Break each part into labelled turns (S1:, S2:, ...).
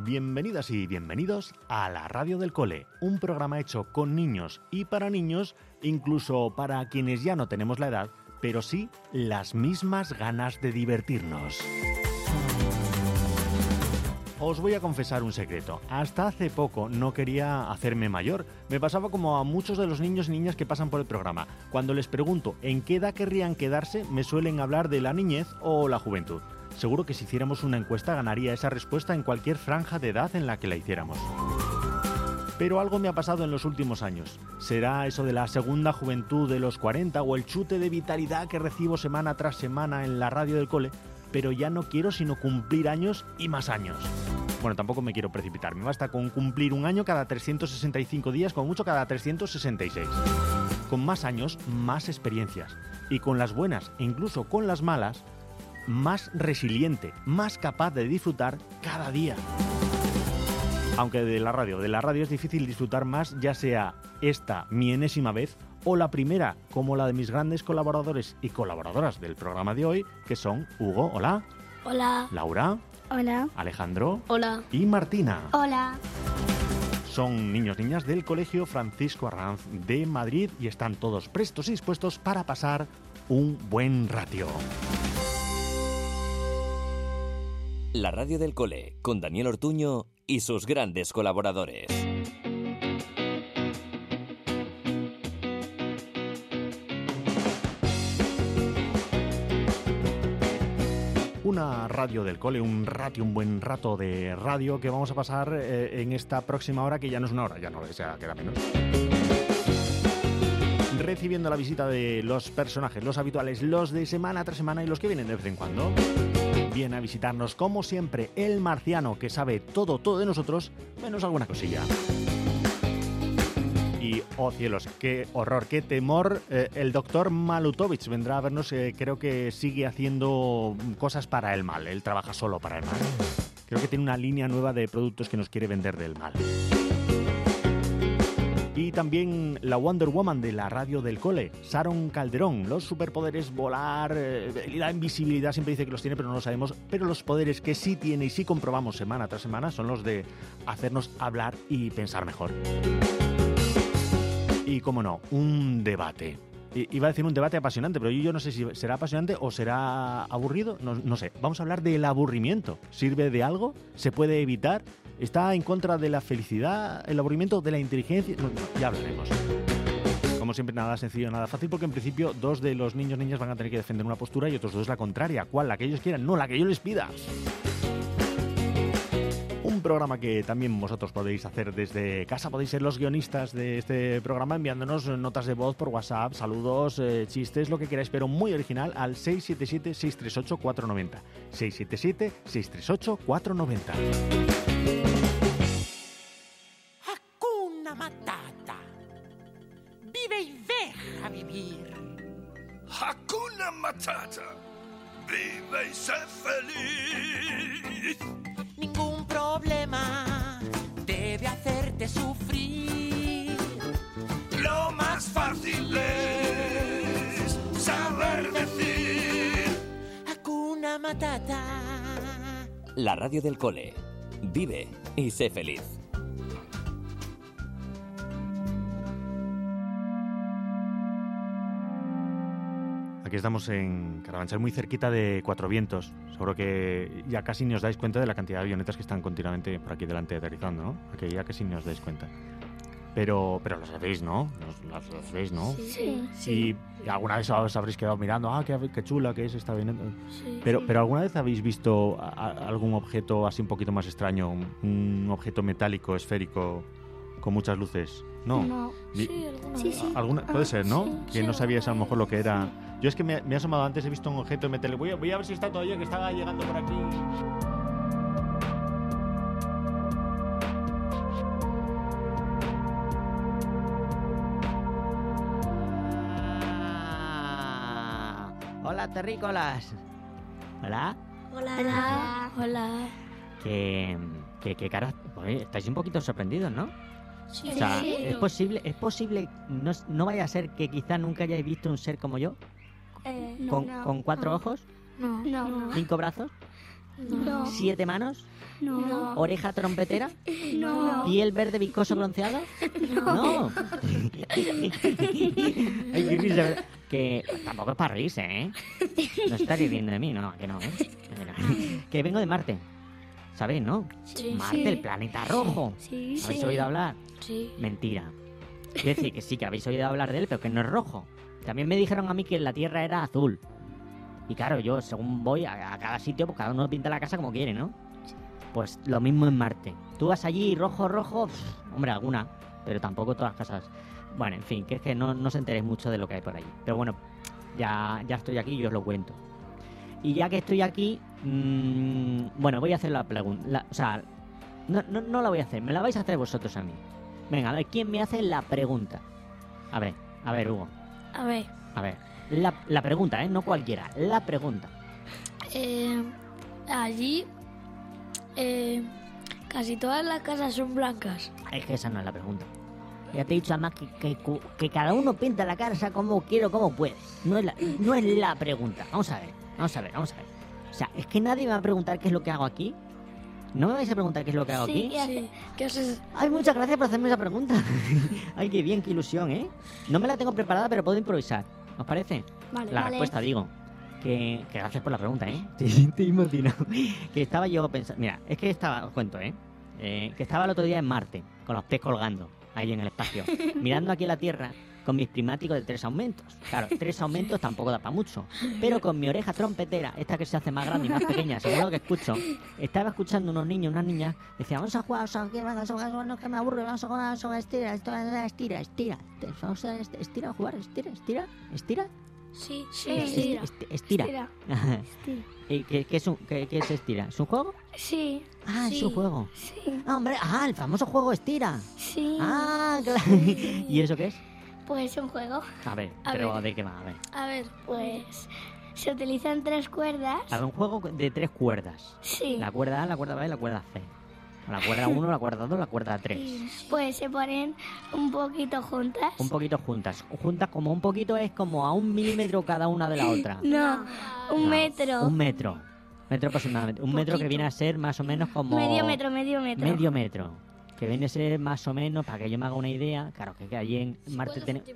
S1: Bienvenidas y bienvenidos a la Radio del Cole, un programa hecho con niños y para niños, incluso para quienes ya no tenemos la edad, pero sí las mismas ganas de divertirnos. Os voy a confesar un secreto. Hasta hace poco no quería hacerme mayor. Me pasaba como a muchos de los niños y niñas que pasan por el programa. Cuando les pregunto en qué edad querrían quedarse, me suelen hablar de la niñez o la juventud. Seguro que si hiciéramos una encuesta ganaría esa respuesta en cualquier franja de edad en la que la hiciéramos. Pero algo me ha pasado en los últimos años. ¿Será eso de la segunda juventud de los 40 o el chute de vitalidad que recibo semana tras semana en la radio del cole? Pero ya no quiero sino cumplir años y más años. Bueno, tampoco me quiero precipitar. Me basta con cumplir un año cada 365 días, como mucho cada 366. Con más años, más experiencias. Y con las buenas e incluso con las malas, más resiliente, más capaz de disfrutar cada día. Aunque de la radio es difícil disfrutar más, ya sea esta mi enésima vez o la primera, como la de mis grandes colaboradores y colaboradoras del programa de hoy, que son Hugo, hola.
S2: Hola.
S1: Laura.
S2: Hola.
S1: Alejandro.
S2: Hola.
S1: Y Martina.
S2: Hola.
S1: Son niños y niñas del Colegio Francisco Arranz de Madrid y están todos prestos y dispuestos para pasar un buen ratio.
S3: La Radio del Cole, con Daniel Ortuño y sus grandes colaboradores.
S1: Una radio del cole, un buen rato de radio que vamos a pasar en esta próxima hora, que ya no es una hora, ya no, ya queda menos. Recibiendo la visita de los personajes, los habituales, los de semana tras semana y los que vienen de vez en cuando. Viene a visitarnos, como siempre, el marciano, que sabe todo de nosotros, menos alguna cosilla. Y, oh cielos, qué horror, qué temor, el doctor Malutovich vendrá a vernos, creo que sigue haciendo cosas para el mal, él trabaja solo para el mal. Creo que tiene una línea nueva de productos que nos quiere vender del mal. Y también la Wonder Woman de la radio del cole, Sharon Calderón. Los superpoderes, volar, la invisibilidad, siempre dice que los tiene, pero no lo sabemos. Pero los poderes que sí tiene y sí comprobamos semana tras semana son los de hacernos hablar y pensar mejor. Y, cómo no, un debate. Iba a decir un debate apasionante, pero yo no sé si será apasionante o será aburrido. No sé. Vamos a hablar del aburrimiento. ¿Sirve de algo? ¿Se puede evitar? ¿Está en contra de la felicidad, el aburrimiento, de la inteligencia? No, ya hablaremos. Como siempre, nada sencillo, nada fácil, porque en principio dos de los niños y niñas van a tener que defender una postura y otros dos la contraria. ¿Cuál? La que ellos quieran, no, la que yo les pida. Un programa que también vosotros podéis hacer desde casa, podéis ser los guionistas de este programa enviándonos notas de voz por WhatsApp, saludos, chistes, lo que queráis, pero muy original al 677-638-490. 677-638-490.
S4: Hakuna Matata. Vive y deja vivir.
S5: Hakuna Matata. Vive y sé feliz.
S4: Ningún problema debe hacerte sufrir.
S5: Lo más fácil es saber decir
S4: Hakuna Matata.
S3: La radio del cole. Vive y sé feliz.
S1: Aquí estamos en Carabanchel, muy cerquita de Cuatro Vientos. Seguro que ya casi ni os dais cuenta de la cantidad de avionetas que están continuamente por aquí delante aterrizando, ¿no? Aquí ya casi ni os dais cuenta. Pero lo sabéis, ¿no? Lo sabéis, ¿no?
S2: Sí.
S1: Y alguna vez os habréis quedado mirando, qué chula que es esta avioneta.
S2: Sí.
S1: Pero ¿alguna vez habéis visto algún objeto así un poquito más extraño? Un objeto metálico, esférico, con muchas luces. ¿No?
S2: Sí,
S1: alguna puede ser, ¿no?
S2: Sí,
S1: Que no sabías a lo mejor lo que era. Yo es que me he asomado antes, he visto un objeto metálico. Voy a ver si está todavía, que estaba llegando por aquí.
S6: Hola, terrícolas. Hola.
S2: Hola.
S6: ¿Qué cara? Pues, estáis un poquito sorprendidos, ¿no?
S2: Sí.
S6: O sea, es posible, no vaya a ser que quizá nunca hayáis visto un ser como yo, con 4 ojos,
S2: No.
S6: 5 brazos,
S2: No.
S6: 7 manos,
S2: No.
S6: ¿Oreja trompetera?
S2: No.
S6: ¿Piel verde viscoso bronceado? No. Ay, qué risa, ¿verdad? Que tampoco es para reírse, ¿eh? No estaréis riendo de mí, no, que no, ¿eh? Que vengo de Marte. ¿Sabéis, no?
S2: Sí.
S6: Marte,
S2: Sí.
S6: el planeta rojo.
S2: Sí,
S6: ¿Habéis
S2: sí.
S6: oído hablar?
S2: Sí.
S6: Mentira. Quiero decir que sí, que habéis oído hablar de él, pero que no es rojo. También me dijeron a mí que la Tierra era azul. Y claro, yo según voy a cada sitio, pues cada uno pinta la casa como quiere, ¿no? Pues lo mismo en Marte. Tú vas allí rojo, hombre, alguna, pero tampoco todas las casas. Bueno, en fin, que es que no os enteréis mucho de lo que hay por allí. Pero bueno, ya estoy aquí y os lo cuento. Y ya que estoy aquí, bueno, voy a hacer la pregunta. O sea, no la voy a hacer, me la vais a hacer vosotros a mí. Venga, a ver, ¿quién me hace la pregunta? A ver, Hugo.
S2: A ver.
S6: A ver, la pregunta, ¿eh? No cualquiera, la pregunta.
S2: Allí casi todas las casas son blancas.
S6: Es que esa no es la pregunta. Ya te he dicho además que cada uno pinta la casa como quiere o como puede. No es la pregunta. Vamos a ver. O sea, es que nadie me va a preguntar qué es lo que hago aquí. ¿No me vais a preguntar qué es lo que hago aquí?
S2: Sí. ¿Qué haces?
S6: Ay, muchas gracias por hacerme esa pregunta. Ay, qué bien, qué ilusión, ¿eh? No me la tengo preparada, pero puedo improvisar. ¿Os parece?
S2: Vale.
S6: La respuesta, digo. Que gracias por la pregunta, ¿eh? Estoy emocionado. Que estaba yo pensando... Mira, es que os cuento, ¿eh? Que estaba el otro día en Marte, con los pies colgando, ahí en el espacio, mirando aquí a la Tierra, con mis prismáticos de 3 aumentos. Claro, 3 aumentos tampoco da para mucho. Pero con mi oreja trompetera, esta que se hace más grande y más pequeña, según lo que escucho, estaba escuchando unos niños, unas niñas, decían, vamos a jugar, no, que me aburre, vamos a jugar, estira. Vamos a estira, jugar, estira.
S2: Sí.
S6: Estira. ¿Qué es estira? ¿Es un juego?
S2: Sí.
S6: Ah, es un juego.
S2: Sí.
S6: Ah, hombre, el famoso juego estira.
S2: Sí.
S6: Ah, claro. ¿Y eso qué es?
S2: Pues un juego.
S6: A ver,
S2: A
S6: pero
S2: ver.
S6: ¿de qué va? A ver.
S2: A ver, pues se utilizan 3 cuerdas.
S6: A ver, un juego de 3 cuerdas.
S2: Sí.
S6: La cuerda A, la cuerda B y la cuerda C. La cuerda 1, la cuerda 2, la cuerda 3.
S2: Pues se ponen un poquito juntas.
S6: Un poquito juntas. Juntas como un poquito es como a 1 milímetro cada una de la otra.
S2: No, un
S6: No,
S2: metro.
S6: Un metro. Metro aproximadamente. Un metro que
S2: Poquito.
S6: viene a ser más o menos como...
S2: Medio metro.
S6: Medio metro. Que viene a ser más o menos, para que yo me haga una idea, claro, que allí en Marte tenemos...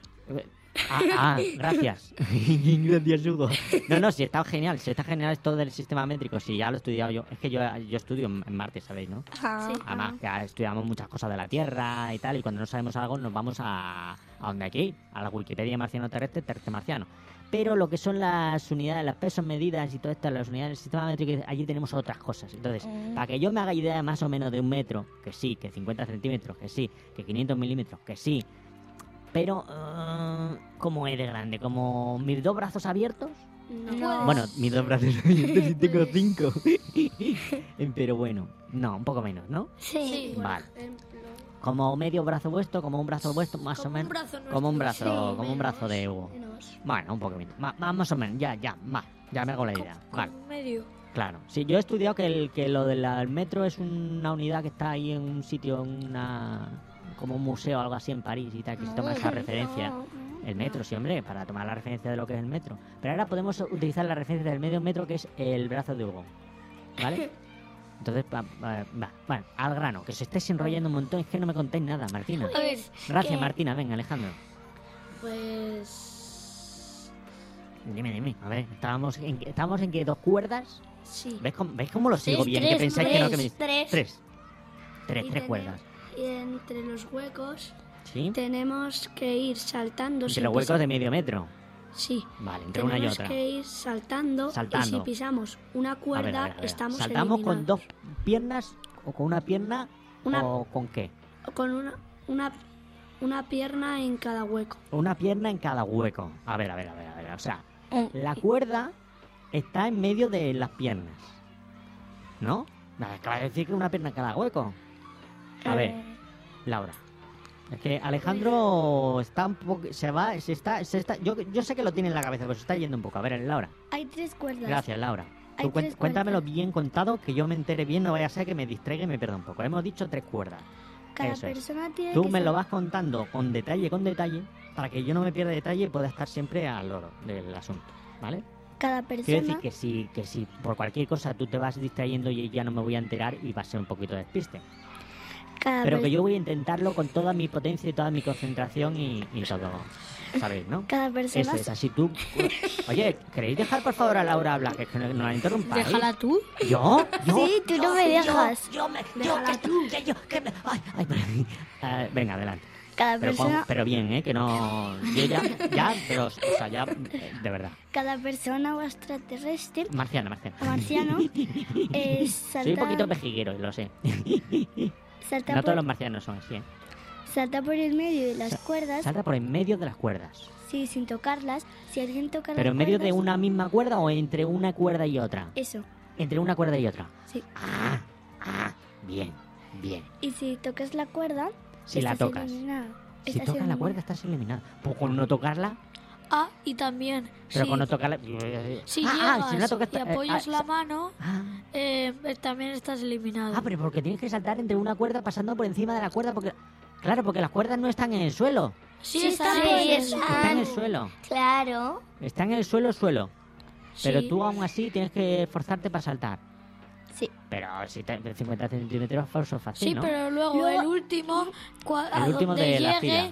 S6: Gracias. Gracias, Hugo. No, sí, está genial esto del sistema métrico, sí, ya lo he estudiado yo. Es que yo estudio en Marte, ¿sabéis, no?
S2: Sí.
S6: Además, que estudiamos muchas cosas de la Tierra y tal, y cuando no sabemos algo nos vamos a donde hay que ir, a la Wikipedia marciano terrestre marciano. Pero lo que son las unidades, las pesos, medidas y todo esto, las unidades del sistema métrico, allí tenemos otras cosas. Entonces, para que yo me haga idea más o menos de 1 metro, que sí, que 50 centímetros, que sí, que 500 milímetros, que sí. Pero, ¿cómo es de grande? ¿Como mis 2 brazos abiertos?
S2: No.
S6: Bueno, mis 2 brazos abiertos y tengo 5. Pero bueno, no, un poco menos, ¿no?
S2: Sí.
S6: Vale. Como medio brazo vuestro, como un brazo vuestro, más o menos. Como un brazo de Hugo. Bueno, un poco menos. Más o menos, ya me hago la idea. Vale.
S2: Medio.
S6: Claro. Sí, yo he estudiado que lo del metro es una unidad que está ahí en un sitio, como un museo o algo así en París y tal, que se toma esa referencia. El metro, sí, hombre, para tomar la referencia de lo que es el metro. Pero ahora podemos utilizar la referencia del medio metro, que es el brazo de Hugo. ¿Vale? Entonces, bueno, al grano, que os estáis enrollando un montón, es que no me contáis nada, Martina.
S2: A ver,
S6: Gracias,
S2: que-
S6: Martina, venga, Alejandro.
S2: Pues
S6: Dime, a ver, estábamos en que 2 cuerdas.
S2: sí.
S6: ¿Veis cómo lo sigo bien? Que
S2: tres,
S6: pensáis que no, que me...
S2: tres.
S6: 3.
S2: Y
S6: 3
S2: tener-
S6: cuerdas.
S2: Y entre los huecos
S6: ¿Sí?
S2: tenemos que ir saltando.
S6: Entre los huecos de medio metro.
S2: Sí.
S6: Vale, entre una y
S2: Tenemos
S6: otra.
S2: que ir saltando. Y si pisamos una
S6: A ver,
S2: cuerda,
S6: a ver.
S2: estamos
S6: ¿Saltamos con
S2: eliminados.
S6: 2 piernas o con una pierna
S2: Una-
S6: o con qué?
S2: Con una pierna en cada hueco.
S6: Una pierna en cada hueco. A ver. O sea, la cuerda está en medio de las piernas. ¿No? Me acabas de decir que una pierna en cada hueco. A ver, Laura. Es que Alejandro está un poco... Se está... Yo sé que lo tiene en la cabeza, pero se está yendo un poco. A ver, Laura.
S2: Hay 3 cuerdas.
S6: Gracias, Laura.
S2: Hay
S6: Tú
S2: tres
S6: cuéntamelo
S2: cuerdas.
S6: bien contado, que yo me entere bien, no vaya a ser que me distraiga y me pierda un poco. Hemos dicho 3 cuerdas.
S2: Cada
S6: Eso es.
S2: persona tiene
S6: Tú
S2: que
S6: me lo
S2: saber-
S6: vas contando con detalle, para que yo no me pierda detalle y pueda estar siempre al loro del asunto, ¿vale?
S2: Cada
S6: Quiero
S2: persona,
S6: decir que si por cualquier cosa tú te vas distrayendo y ya no me voy a enterar y va a ser un poquito de despiste. Pero que yo voy a intentarlo con toda mi potencia y toda mi concentración y todo. ¿Sabéis, no?
S2: cada persona
S6: Eso es, así tú... Oye, ¿queréis dejar por favor a Laura hablar? Que no la interrumpáis.
S7: Déjala tú.
S6: ¿Yo?
S2: Sí, tú no me dejas.
S6: Venga, adelante.
S2: Cada persona,
S6: Pero bien, que no... Yo pero, o sea, ya, de verdad.
S2: cada persona o extraterrestre
S6: Marciano.
S2: o marciano salta,
S6: Soy un poquito pejiguero, lo sé.
S2: salta,
S6: No
S2: por,
S6: todos los marcianos son así, ¿eh?
S2: salta por el medio de las cuerdas,
S6: Salta por en medio de las cuerdas.
S2: sí, sin tocarlas. Si alguien toca
S6: ¿Pero en
S2: las
S6: medio de
S2: cuerdas,
S6: una misma cuerda o entre una cuerda y otra?
S2: eso,
S6: Entre una cuerda y otra.
S2: sí.
S6: Bien.
S2: Y si tocas la cuerda,
S6: Si la
S2: estás
S6: tocas.
S2: eliminado.
S6: Si
S2: Estás
S6: tocas la
S2: eliminado.
S6: cuerda estás eliminado. Pues con no tocarla,
S7: Ah, y también,
S6: pero
S7: si,
S6: con no tocarla...
S7: si
S6: si
S7: llegas
S6: no tocas...
S7: y apoyas la mano, también estás eliminado.
S6: pero porque tienes que saltar entre una cuerda pasando por encima de la cuerda porque... Claro, porque las cuerdas no están en el suelo.
S7: Sí, están
S2: sí,
S7: en el
S2: están.
S6: Están en el suelo.
S2: Claro.
S6: Están en el suelo. Pero
S7: Sí.
S6: tú aún así tienes que esforzarte para saltar.
S2: Sí.
S6: Pero si te 50 centímetros falso fácil,
S7: Sí,
S6: ¿no?
S7: pero luego el último, a
S6: El último
S7: donde
S6: de la
S7: llegue,
S6: fila.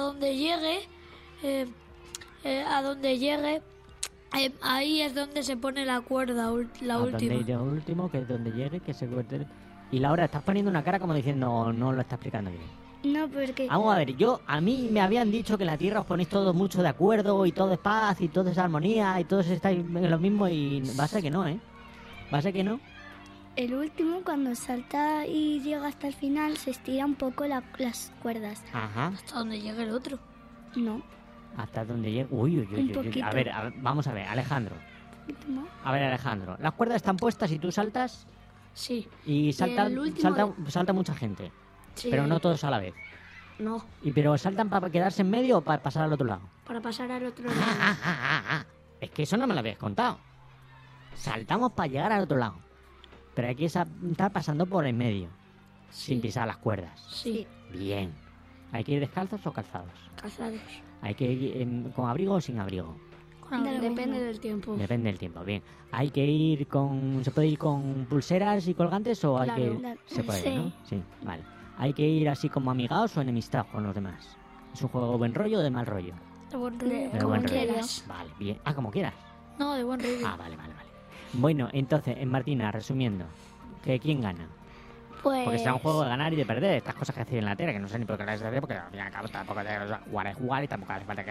S7: a donde llegue, ahí es donde se pone la cuerda, la
S6: A
S7: última.
S6: donde llegue último, que es donde llegue, que se corte... Y Laura, estás poniendo una cara como diciendo, no lo está explicando bien.
S2: No, porque
S6: Vamos a ver, a mí me habían dicho que en la Tierra os ponéis todos mucho de acuerdo y todo es paz y todo es armonía y todos estáis en lo mismo y va a ser que no, ¿eh? Va a ser que no.
S2: el último, cuando salta y llega hasta el final, se estira un poco las cuerdas.
S6: Ajá.
S7: Hasta donde llegue el otro.
S2: No,
S6: Hasta donde llegue... Uy.
S2: Un poquito.
S6: A ver, vamos a ver, Alejandro.
S2: un poquito más.
S6: A ver, Alejandro. Las cuerdas están puestas y tú saltas
S7: Sí.
S6: y
S7: el último
S6: salta mucha gente.
S7: Sí.
S6: Pero no todos a la vez.
S7: No,
S6: Pero saltan para quedarse en medio o para pasar al otro lado.
S7: para pasar al otro lado.
S6: Es que eso no me lo habías contado. Saltamos para llegar al otro lado. Pero hay que estar pasando por en medio. Sin pisar las cuerdas.
S7: Sí,
S6: Bien. ¿Hay que ir descalzos o calzados?
S7: casados.
S6: ¿Hay que ir con abrigo o sin abrigo?
S7: Depende del tiempo.
S6: Depende del tiempo, bien. ¿Hay que ir ¿Se puede ir con pulseras y colgantes o hay
S7: Claro.
S6: que...? Se puede,
S2: Sí.
S6: ¿no? Sí, vale. ¿Hay que ir así como amigados o enemistados con los demás? ¿Es un juego de buen rollo o de mal rollo?
S7: De buen rollo.
S6: De
S7: Como
S6: buen rollo.
S7: quieras.
S6: Vale, bien. Como quieras.
S7: No, de buen rollo.
S6: Vale. Bueno, entonces, Martina, resumiendo, ¿quién gana?
S2: Pues
S6: Porque será un juego de ganar y de perder. Estas cosas que hacen en la tele, que no sé ni por qué las hacer, porque al fin y al cabo tampoco jugar es jugar y tampoco hace falta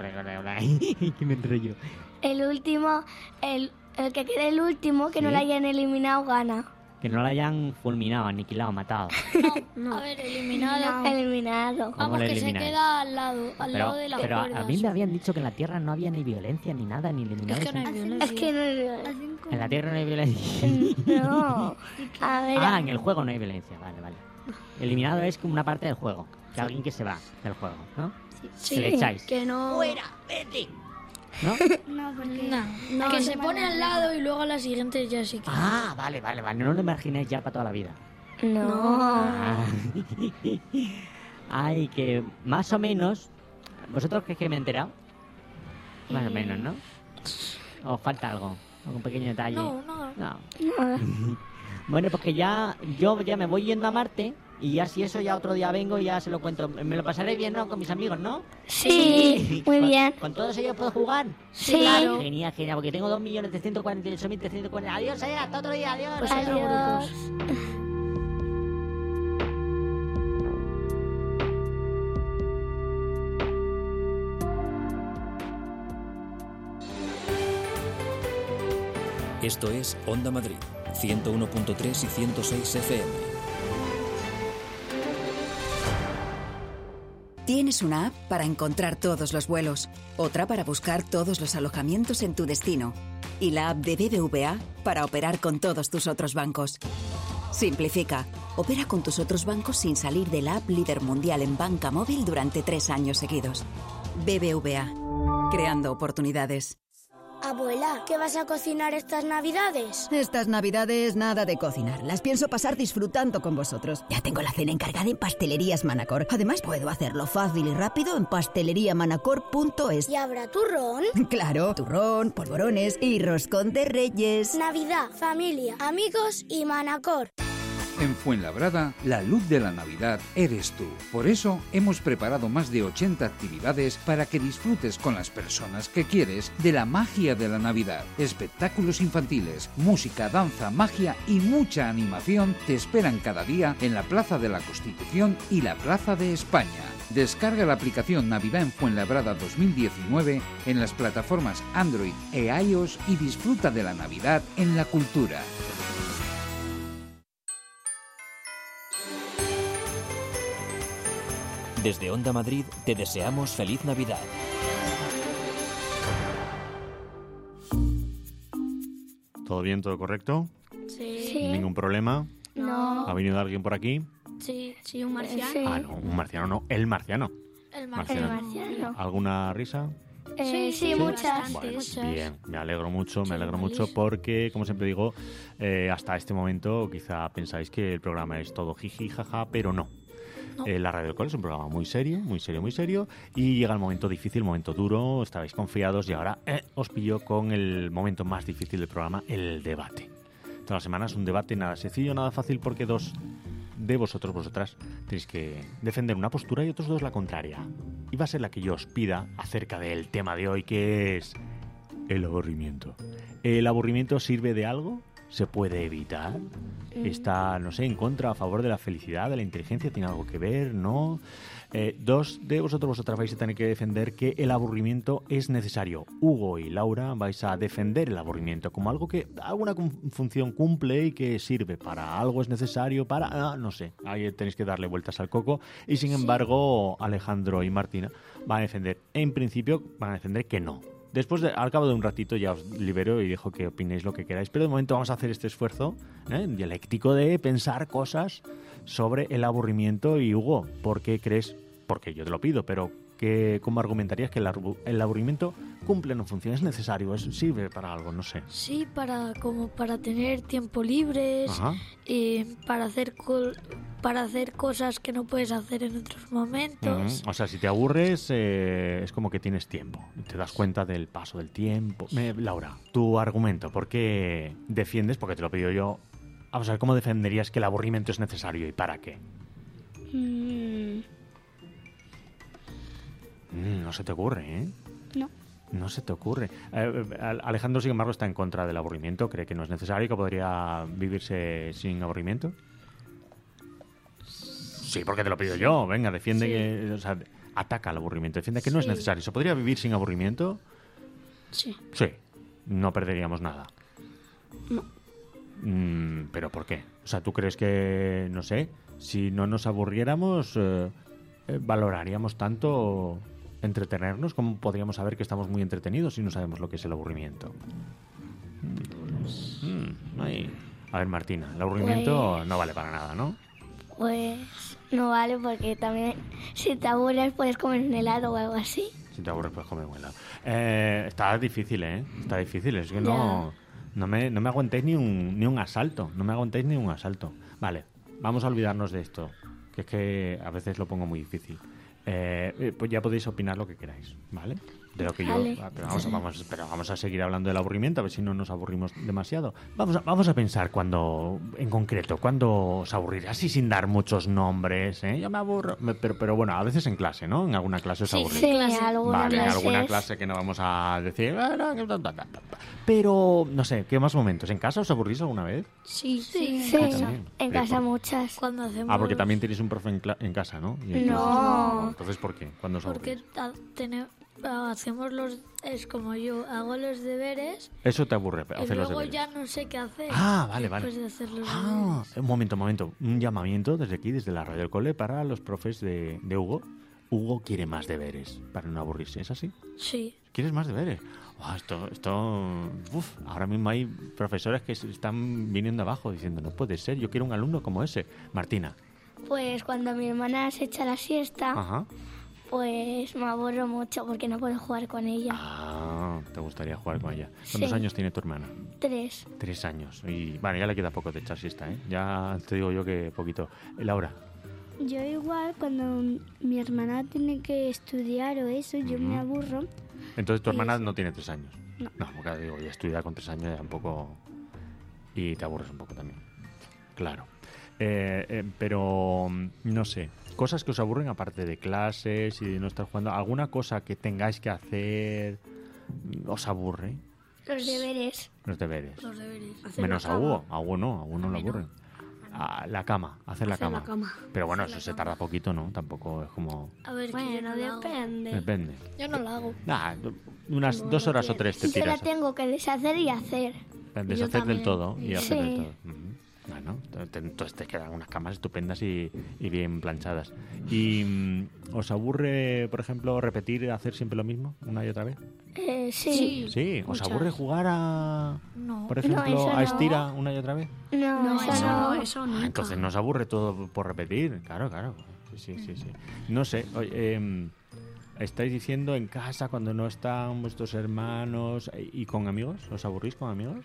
S6: que me enrollo.
S2: el último, el que quede el último, que no
S6: Sí.
S2: lo hayan eliminado, gana.
S6: Que no la hayan fulminado, aniquilado, matado.
S7: No. A ver, eliminado.
S2: Eliminado.
S6: ¿Cómo
S7: Vamos,
S6: lo
S7: que se
S6: elimináis?
S7: queda al lado de las
S6: pero a
S7: cuerdas.
S6: mí me habían dicho que en la Tierra no había ni violencia, ni nada, ni
S7: Es
S6: eliminados.
S7: que no hay
S2: Es
S7: violencia.
S2: que no.
S6: En la Tierra no hay violencia.
S2: No. A ver.
S6: En el juego no hay violencia, vale. Eliminado es como una parte del juego. Que alguien que se va del juego, ¿no?
S7: Sí,
S6: Que le echáis.
S7: que no...
S6: ¿No?
S2: No, porque.
S7: No, que se pone al lado y luego a la siguiente ya sí que...
S6: Vale. No lo imaginéis ya para toda la vida.
S2: No.
S6: Ay, que más o menos... ¿Vosotros creéis que me he enterado? Más o menos, ¿no? ¿O falta algo? ¿Algún pequeño detalle?
S7: No.
S6: Bueno, porque yo ya me voy yendo a Marte y ya si eso ya otro día vengo y ya se lo cuento. Me lo pasaré bien, ¿no? Con mis amigos, ¿no?
S2: Sí, muy bien.
S6: ¿Con todos ellos puedo jugar?
S2: Sí.
S7: Claro.
S6: Genial, porque tengo 2.348.340. Adiós, hasta otro día, adiós.
S7: Pues
S2: Adiós.
S8: Esto es Onda Madrid, 101.3 y 106 FM.
S9: Tienes una app para encontrar todos los vuelos, otra para buscar todos los alojamientos en tu destino y la app de BBVA para operar con todos tus otros bancos. Simplifica. Opera con tus otros bancos sin salir de la app líder mundial en banca móvil durante 3 años seguidos. BBVA. Creando oportunidades.
S2: Abuela, ¿qué vas a cocinar estas Navidades?
S10: Estas Navidades nada de cocinar. Las pienso pasar disfrutando con vosotros. Ya tengo la cena encargada en Pastelerías Manacor. Además, puedo hacerlo fácil y rápido en pasteleriamanacor.es.
S2: ¿Y habrá turrón?
S10: Claro, turrón, polvorones y roscón de Reyes.
S2: Navidad, familia, amigos y Manacor.
S11: En Fuenlabrada, la luz de la Navidad eres tú. Por eso, hemos preparado más de 80 actividades para que disfrutes con las personas que quieres de la magia de la Navidad. Espectáculos infantiles, música, danza, magia y mucha animación te esperan cada día en la Plaza de la Constitución y la Plaza de España. Descarga la aplicación Navidad en Fuenlabrada 2019 en las plataformas Android e iOS y disfruta de la Navidad en la cultura.
S3: Desde Onda Madrid te deseamos feliz Navidad.
S1: ¿Todo bien? ¿Todo correcto?
S7: Sí.
S1: ¿Ningún problema?
S7: No.
S1: ¿Ha venido alguien por aquí?
S7: Sí, un marciano.
S2: Sí.
S1: Ah, no, un marciano no, el marciano.
S7: El
S1: Marciano.
S7: marciano.
S1: ¿Alguna risa?
S2: Sí, muchas.
S1: Bueno, bien, me alegro mucho porque, como siempre digo, hasta este momento quizá pensáis que el programa es todo jiji, jaja, pero no. La Radio del Cole es un programa muy serio, y llega el momento difícil, el momento duro, estabais confiados y ahora os pillo con el momento más difícil del programa, el debate. Todas las semanas un debate nada sencillo, nada fácil, porque dos de vosotras, tenéis que defender una postura y otros dos la contraria. Y va a ser la que yo os pida acerca del tema de hoy, que es el aburrimiento. ¿El aburrimiento sirve de algo? ¿Se puede evitar? ¿Está, no sé, en contra, a favor de la felicidad, de la inteligencia? ¿Tiene algo que ver? ¿No? Dos de vosotras vais a tener que defender que el aburrimiento es necesario. Hugo y Laura vais a defender el aburrimiento como algo que alguna función cumple y que sirve para algo, es necesario para... no sé, ahí tenéis que darle vueltas al coco. Y sin embargo, Alejandro y Martina van a defender, en principio, que no. Después, al cabo de un ratito, ya os libero y dejo que opinéis lo que queráis. Pero de momento vamos a hacer este esfuerzo dialéctico de pensar cosas sobre el aburrimiento. Y Hugo, ¿por qué crees? Porque yo te lo pido, pero ¿cómo argumentarías que el aburrimiento cumple una función? ¿Es necesario? ¿Sirve para algo? No sé.
S7: Sí, para tener tiempo libres, para hacer cosas que no puedes hacer en otros momentos.
S1: O sea, si te aburres, es como que tienes tiempo. Te das cuenta del paso del tiempo. Laura, tu argumento, ¿por qué defiendes? Porque te lo pido yo. Vamos a ver, ¿cómo defenderías que el aburrimiento es necesario y para qué? No se te ocurre, ¿eh? No se te ocurre. Alejandro, sin embargo, está en contra del aburrimiento. ¿Cree que no es necesario, que podría vivirse sin aburrimiento? Sí, porque te lo pido yo. Venga, defiende que... O sea, ataca el aburrimiento. Defiende que no es necesario. ¿Se podría vivir sin aburrimiento?
S7: Sí.
S1: Sí. No perderíamos nada.
S2: No.
S1: ¿Pero por qué? O sea, ¿tú crees que, no sé, si no nos aburriéramos, valoraríamos tanto entretenernos? ¿Cómo podríamos saber que estamos muy entretenidos si no sabemos lo que es el aburrimiento? A ver, Martina, el aburrimiento no vale para nada, ¿no?
S2: Pues no vale, porque también si te aburres puedes comer un helado o algo así.
S1: Si te aburres puedes comer un helado. Está difícil, ¿eh? Está difícil. Es que no me aguantéis ni un asalto. No me aguantéis ni un asalto. Vale, vamos a olvidarnos de esto, que es que a veces lo pongo muy difícil. Pues ya podéis opinar lo que queráis, ¿vale? De lo que
S2: vale.
S1: Pero vamos a seguir hablando del aburrimiento, a ver si no nos aburrimos demasiado. Vamos a pensar en concreto, cuándo os aburrirá, así sin dar muchos nombres, ¿eh? Yo me aburro, pero bueno, a veces en clase, ¿no? En alguna clase os aburrís.
S2: Sí, en
S1: alguna clase que no vamos a decir... Pero, no sé, ¿qué más momentos? ¿En casa os aburrís alguna vez?
S7: Sí.
S2: En casa muchas.
S7: Cuando hacemos...
S1: porque también tenéis un profe en casa, ¿no?
S2: No.
S1: Entonces, ¿por qué? ¿Cuándo os aburrís?
S7: Porque hacemos es como yo hago los deberes.
S1: Eso te aburre, hacer los
S7: deberes. Y luego ya no sé qué hacer.
S1: Vale.
S7: Después de hacer los deberes.
S1: Un momento. Un llamamiento desde aquí, desde la Radio del Cole, para los profes de Hugo. Hugo quiere más deberes para no aburrirse, ¿es así?
S7: Sí.
S1: ¿Quieres más deberes? Ahora mismo hay profesores que se están viniendo abajo diciendo, no puede ser, yo quiero un alumno como ese. Martina.
S2: Pues cuando mi hermana se echa la siesta, Pues me aburro mucho porque no puedo jugar con ella.
S1: Ah, te gustaría jugar con ella. ¿Cuántos años tiene tu hermana?
S2: 3.
S1: 3 años. Y bueno, ya le queda poco de echar siesta, ¿eh? Ya te digo yo que poquito. Laura.
S2: Yo igual, cuando mi hermana tiene que estudiar o eso, yo me aburro.
S1: Entonces tu hermana no tiene 3 años.
S2: No.
S1: No, porque digo, ya estudia con 3 años ya un poco... Y te aburres un poco también. Claro. Pero, no sé, cosas que os aburren aparte de clases y de no estar jugando. ¿Alguna cosa que tengáis que hacer os aburre?
S2: Los deberes.
S1: Los deberes.
S7: Hacer
S1: Menos
S7: la
S1: a
S7: cama.
S1: Hugo. A Hugo no le aburren. La cama, hacer la cama. Pero bueno, eso se tarda poquito, ¿no? Tampoco es como...
S7: A ver,
S2: Bueno, depende.
S1: Depende.
S7: Yo no lo hago.
S1: Nah, unas 2 horas o 3 te
S2: Yo la
S1: tiras.
S2: tengo que deshacer y hacer.
S1: Deshacer del todo y hacer
S2: Sí.
S1: del todo. Bueno, entonces te quedan unas camas estupendas y bien planchadas. ¿Y os aburre, por ejemplo, repetir, hacer siempre lo mismo una y otra vez?
S2: Sí.
S1: Sí, ¿os
S7: muchas.
S1: aburre jugar a,
S7: No.
S1: por ejemplo,
S2: eso
S1: a
S2: no.
S1: estira una y otra vez?
S2: No, eso no.
S1: Ah, entonces nos aburre todo por repetir. Claro. Sí. No sé, oye, estáis diciendo en casa cuando no están vuestros hermanos y con amigos. ¿Os aburrís con amigos?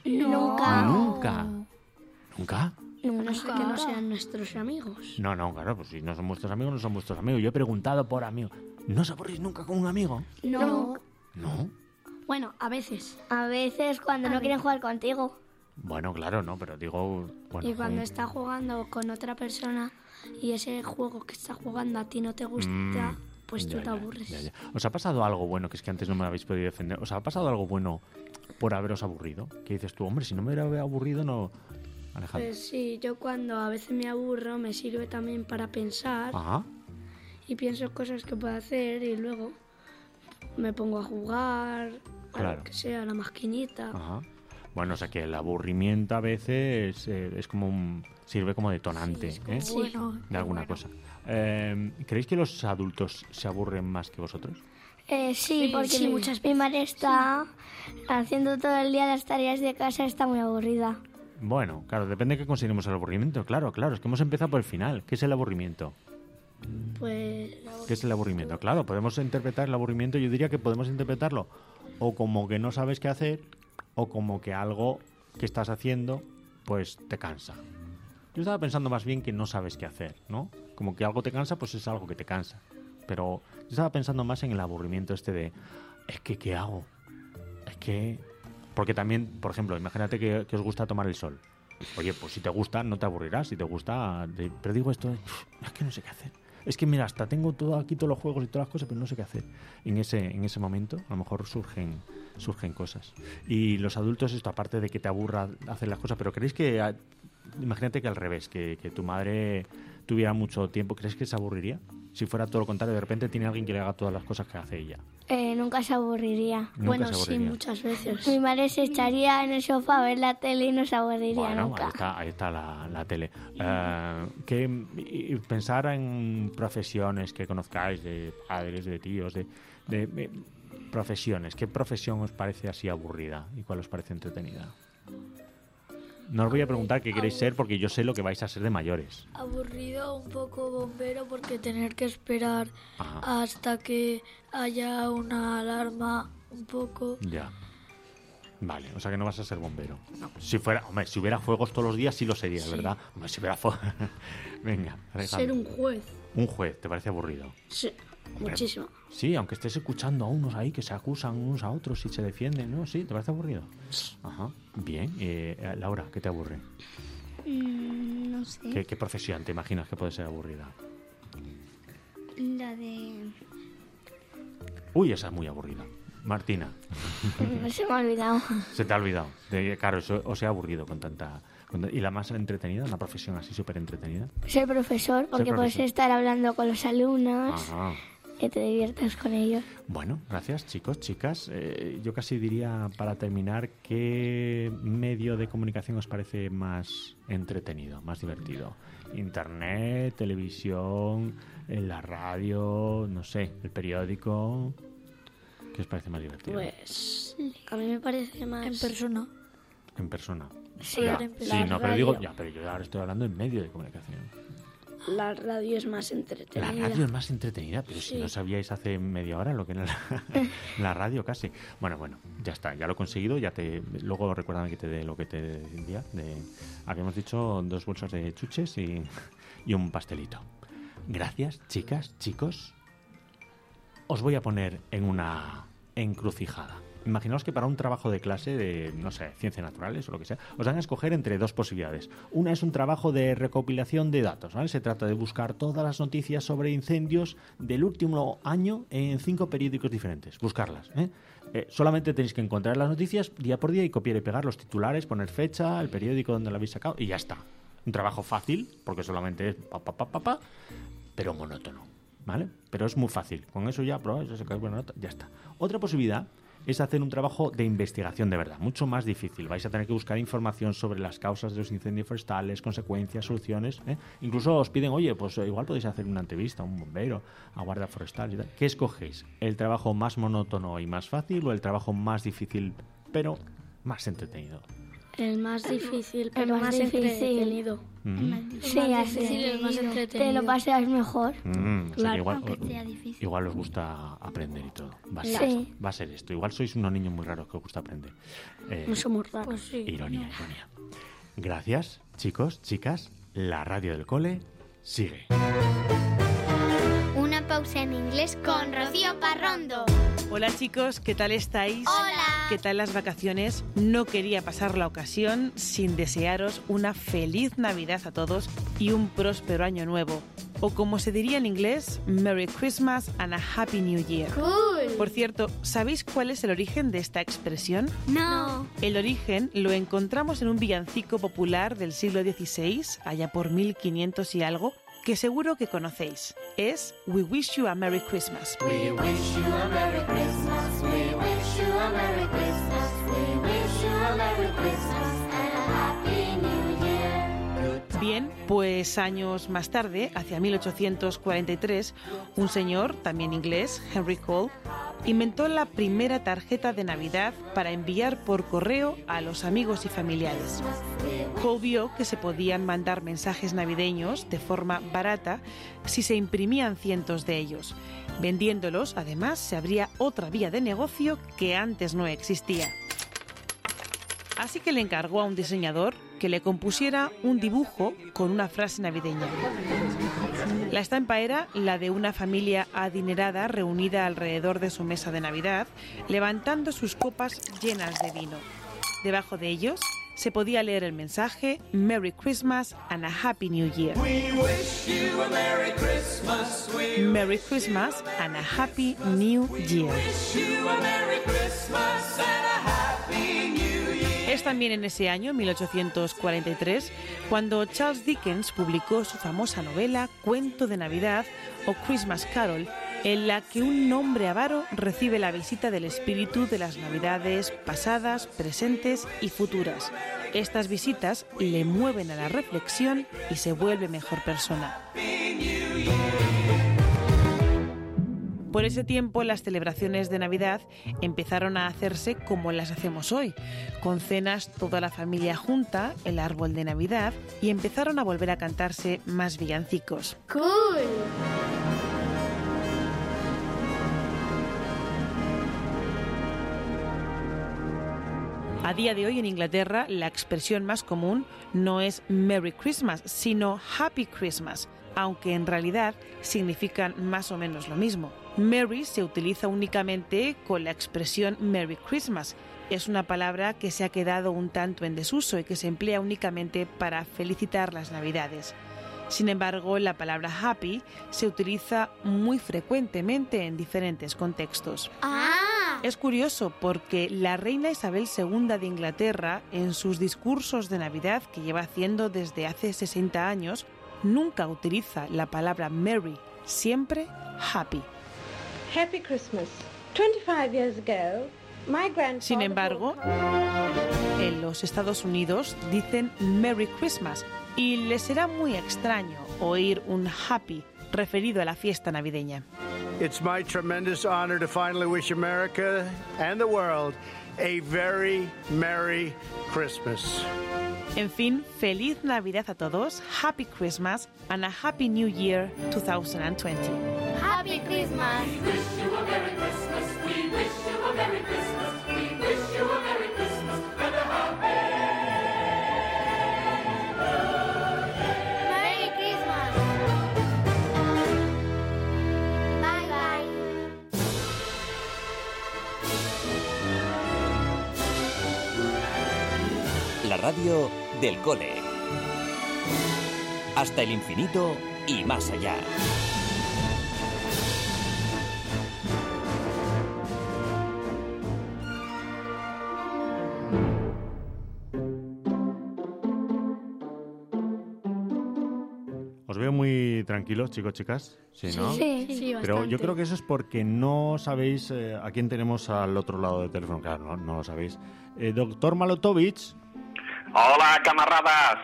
S2: Nunca.
S1: ¿Nunca?
S7: No sé que no sean nuestros amigos.
S1: No, claro, pues si no son vuestros amigos, no son vuestros amigos. Yo he preguntado por amigos. ¿No os aburrís nunca con un amigo?
S2: No.
S1: ¿No?
S7: Bueno, a veces.
S2: A veces cuando no quieren jugar contigo.
S1: Bueno, claro, no, pero digo... Bueno,
S7: Y cuando está jugando con otra persona y ese juego que está jugando a ti no te gusta, pues tú te aburres.
S1: Ya. ¿Os ha pasado algo bueno, que es que antes no me habéis podido defender? ¿Os ha pasado algo bueno por haberos aburrido? Que dices tú, hombre, si no me hubiera aburrido, no... Alejandro.
S7: Pues sí, yo cuando a veces me aburro me sirve también para pensar
S1: Ajá.
S7: y pienso cosas que puedo hacer y luego me pongo a jugar, a
S1: Claro.
S7: lo que sea, a la maquinita.
S1: Ajá. Bueno, o sea que el aburrimiento a veces es como sirve como detonante, ¿eh? De alguna cosa. ¿Creéis que los adultos se aburren más que vosotros?
S2: Sí, porque
S7: muchas
S2: mi madre está haciendo todo el día las tareas de casa, está muy aburrida.
S1: Bueno, claro, depende de qué consideremos el aburrimiento. Claro, es que hemos empezado por el final. ¿Qué es el aburrimiento?
S7: Pues
S1: ¿Qué es el aburrimiento? Claro, podemos interpretar el aburrimiento, yo diría que podemos interpretarlo o como que no sabes qué hacer o como que algo que estás haciendo pues te cansa. Yo estaba pensando más bien que no sabes qué hacer, ¿no? Como que algo te cansa, pues es algo que te cansa. Pero yo estaba pensando más en el aburrimiento este de, es que ¿qué hago? Es que... Porque también, por ejemplo, imagínate que os gusta tomar el sol. Oye, pues si te gusta, no te aburrirás. Si te gusta... Pero digo esto, es que no sé qué hacer. Es que mira, hasta tengo todo aquí, todos los juegos y todas las cosas, pero no sé qué hacer. En ese momento, a lo mejor surgen cosas. Y los adultos, esto, aparte de que te aburra hacer las cosas, pero ¿creéis que... Imagínate que al revés, que tu madre tuviera mucho tiempo, ¿crees que se aburriría? Si fuera todo lo contrario, de repente tiene alguien que le haga todas las cosas que hace ella.
S2: Nunca se aburriría.
S1: Nunca se aburriría.
S7: sí, muchas veces.
S2: Mi madre se echaría en el sofá a ver la tele y no se aburriría
S1: Bueno,
S2: nunca.
S1: ahí está la tele. Y pensar en profesiones que conozcáis, de padres, de tíos, de profesiones. ¿Qué profesión os parece así aburrida y cuál os parece entretenida? No os voy a preguntar qué queréis ser porque yo sé lo que vais a ser de mayores.
S7: Aburrido, un poco bombero, porque tener que esperar
S1: Ajá.
S7: hasta que haya una alarma un poco.
S1: Ya. Vale, o sea que no vas a ser bombero. No. Si hubiera fuegos todos los días sí lo serías, ¿verdad? Hombre, si hubiera fuegos... Venga, Alejandro.
S7: Ser un juez.
S1: Un juez, ¿te parece aburrido?
S7: Sí, muchísimo.
S1: Sí, aunque estés escuchando a unos ahí que se acusan unos a otros y se defienden, ¿no? Sí, ¿te parece aburrido? Ajá, bien. Laura, ¿qué te aburre?
S2: No sé.
S1: ¿Qué profesión te imaginas que puede ser aburrida?
S2: La de...
S1: Uy, esa es muy aburrida. Martina.
S2: Se me ha olvidado.
S1: Se te ha olvidado. Claro, eso os he aburrido con tanta... ¿Y la más entretenida? ¿Una profesión así súper entretenida?
S2: Ser profesor, porque puedes estar hablando con los alumnos.
S1: Ajá.
S2: Que te diviertas con ellos.
S1: Bueno, gracias chicos, chicas. Yo casi diría, para terminar, ¿qué medio de comunicación os parece más entretenido, más divertido? ¿Internet, televisión, la radio, no sé, el periódico? ¿Qué os parece más divertido?
S7: Pues a mí me parece más... En persona.
S1: En persona.
S2: Sí,
S1: ya.
S2: en
S1: Sí, no, pero digo, pero yo ahora estoy hablando en medio de comunicación.
S7: la radio es más entretenida.
S1: La radio es más entretenida, pero si no sabíais hace media hora lo que era la radio casi. Bueno, ya está, ya lo he conseguido, luego recuérdame que te dé lo que te decía. Habíamos dicho 2 bolsas de chuches y un pastelito. Gracias, chicas, chicos. Os voy a poner en una encrucijada. Imaginaos que para un trabajo de clase de, no sé, ciencias naturales o lo que sea, os dan a escoger entre 2 posibilidades. Una es un trabajo de recopilación de datos, ¿vale? Se trata de buscar todas las noticias sobre incendios del último año en 5 periódicos diferentes. Buscarlas, solamente tenéis que encontrar las noticias día por día y copiar y pegar los titulares, poner fecha, el periódico donde lo habéis sacado y ya está. Un trabajo fácil, porque solamente es pero monótono, ¿vale? Pero es muy fácil. Con eso ya probáis, ya está. Otra posibilidad es hacer un trabajo de investigación de verdad, mucho más difícil. Vais a tener que buscar información sobre las causas de los incendios forestales, consecuencias, soluciones. Incluso os piden, oye, pues igual podéis hacer una entrevista a un bombero, a guardia forestal y tal. ¿Qué escogéis? ¿El trabajo más monótono y más fácil o el trabajo más difícil pero más entretenido?
S7: El más difícil, pero más entretenido.
S2: Sí, así
S7: el más entretenido.
S2: Te lo pasas mejor.
S1: O sea, igual os gusta aprender y todo. Va a ser esto. Igual sois unos niños muy raros que os gusta aprender.
S7: No somos raros. Pues sí.
S1: Ironía. Gracias, chicos, chicas. La radio del cole sigue.
S12: Una pausa en inglés con Rocío Parrondo.
S13: Hola chicos, ¿qué tal estáis?
S12: Hola.
S13: ¿Qué tal las vacaciones? No quería pasar la ocasión sin desearos una feliz Navidad a todos y un próspero año nuevo. O como se diría en inglés, Merry Christmas and a Happy New Year.
S12: Cool.
S13: Por cierto, ¿sabéis cuál es el origen de esta expresión?
S12: No.
S13: El origen lo encontramos en un villancico popular del siglo XVI, allá por 1500 y algo, que seguro que conocéis. Es We Wish You a Merry Christmas.
S4: We wish you a Merry Christmas. We wish you a Merry Christmas. We wish you a Merry Christmas and a Happy New Year.
S13: Bien, pues años más tarde, hacia 1843, un señor, también inglés, Henry Cole, inventó la primera tarjeta de Navidad para enviar por correo a los amigos y familiares. Cole vio que se podían mandar mensajes navideños de forma barata si se imprimían cientos de ellos. Vendiéndolos, además, se abría otra vía de negocio que antes no existía. Así que le encargó a un diseñador que le compusiera un dibujo con una frase navideña. La estampa era la de una familia adinerada reunida alrededor de su mesa de Navidad, levantando sus copas llenas de vino. Debajo de ellos se podía leer el mensaje Merry Christmas and a Happy New Year.
S4: We wish you a Merry Christmas.
S13: Merry Christmas and a Happy New Year.
S4: Wish you a Merry Christmas and a Happy New Year.
S13: Es también en ese año, 1843, cuando Charles Dickens publicó su famosa novela Cuento de Navidad o Christmas Carol, en la que un hombre avaro recibe la visita del espíritu de las Navidades pasadas, presentes y futuras. Estas visitas le mueven a la reflexión y se vuelve mejor persona. Por ese tiempo, las celebraciones de Navidad empezaron a hacerse como las hacemos hoy, con cenas toda la familia junta, el árbol de Navidad, y empezaron a volver a cantarse más villancicos.
S12: ¡Cool!
S13: A día de hoy en Inglaterra la expresión más común no es Merry Christmas, sino Happy Christmas, aunque en realidad significan más o menos lo mismo. Merry se utiliza únicamente con la expresión Merry Christmas. Es una palabra que se ha quedado un tanto en desuso y que se emplea únicamente para felicitar las Navidades. Sin embargo, la palabra happy se utiliza muy frecuentemente en diferentes contextos. Es curioso porque la reina Isabel II de Inglaterra, en sus discursos de Navidad que lleva haciendo desde hace 60 años, nunca utiliza la palabra merry, siempre happy.
S14: Happy Christmas. 25 years ago, my grandfather...
S13: Sin embargo, en los Estados Unidos dicen Merry Christmas y les será muy extraño oír un happy referido a la fiesta navideña.
S15: It's my tremendous honor to finally wish America and the world a very Merry Christmas.
S13: En fin, feliz Navidad a todos, Happy Christmas and a Happy New Year 2020.
S12: Happy Christmas.
S4: We wish you a Merry Christmas. We wish you a Merry Christmas. We wish you a Merry Christmas and a Happy
S12: Merry Christmas. Bye bye.
S3: La radio del cole. Hasta el infinito y más allá.
S1: Os veo muy tranquilos, chicos, chicas. Sí, ¿no?
S7: Sí,
S1: Pero
S7: bastante.
S1: yo creo que eso es porque no sabéis a quién tenemos al otro lado del teléfono. Claro, no lo sabéis. Doctor Malotovich.
S16: Hola, camaradas.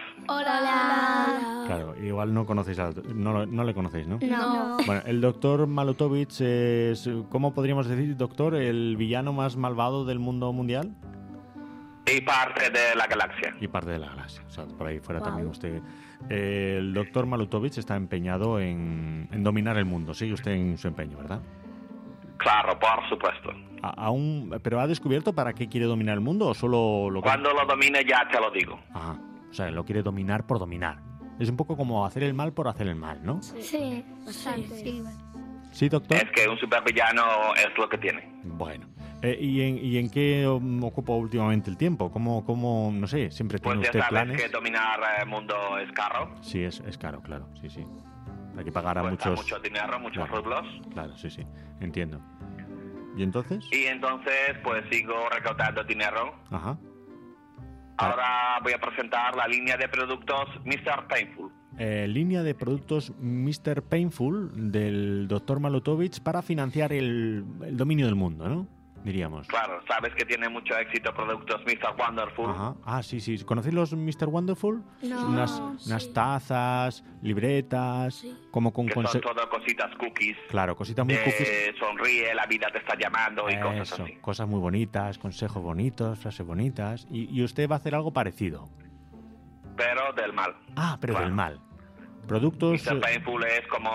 S2: Hola.
S1: Claro, igual no conocéis no le conocéis, ¿no?
S2: No.
S1: Bueno, el doctor Malotovich es, ¿cómo podríamos decir, doctor, el villano más malvado del mundo mundial?
S16: Y parte de la galaxia.
S1: Y parte de la galaxia. O sea, por ahí fuera también usted. El doctor Malotovich está empeñado en dominar el mundo. Sigue usted en su empeño, ¿verdad?
S16: Claro, por supuesto.
S1: ¿Pero ha descubierto para qué quiere dominar el mundo o solo lo
S16: Cuando lo domine ya te lo digo.
S1: Ajá. O sea, lo quiere dominar por dominar. Es un poco como hacer el mal por hacer el mal, ¿no?
S2: Sí, bastante. Sí.
S1: Sí, doctor.
S16: Es que un supervillano es lo que tiene.
S1: Bueno. ¿Y en qué ocupa últimamente el tiempo? ¿Cómo no sé, siempre tiene
S16: Pues ya
S1: usted
S16: sabes
S1: planes?
S16: que dominar el mundo es caro.
S1: Sí, es caro, claro, sí. Hay que pagar a
S16: Cuesta
S1: muchos...
S16: mucho dinero, muchos
S1: Claro.
S16: rublos.
S1: Claro, sí, entiendo. ¿Y entonces?
S16: Y entonces, pues sigo recaudando dinero.
S1: Ajá.
S16: Ahora voy a presentar la línea de productos Mr. Painful.
S1: Línea de productos Mr. Painful del Dr. Malotovich para financiar el dominio del mundo, ¿no? Diríamos.
S16: Claro, sabes que tiene mucho éxito productos Mr. Wonderful.
S1: Ajá. Ah, sí. ¿Conocéis los Mr. Wonderful?
S16: No.
S1: Unas tazas, libretas, como con...
S16: Que son todo cositas cookies.
S1: Claro, cositas muy cookies.
S16: Sonríe, la vida te está llamando y cosas
S1: Eso,
S16: así.
S1: cosas muy bonitas, consejos bonitos, frases bonitas. Y usted va a hacer algo parecido.
S16: Pero del mal.
S1: Ah, pero del mal. Productos...
S16: Mr. Painful es como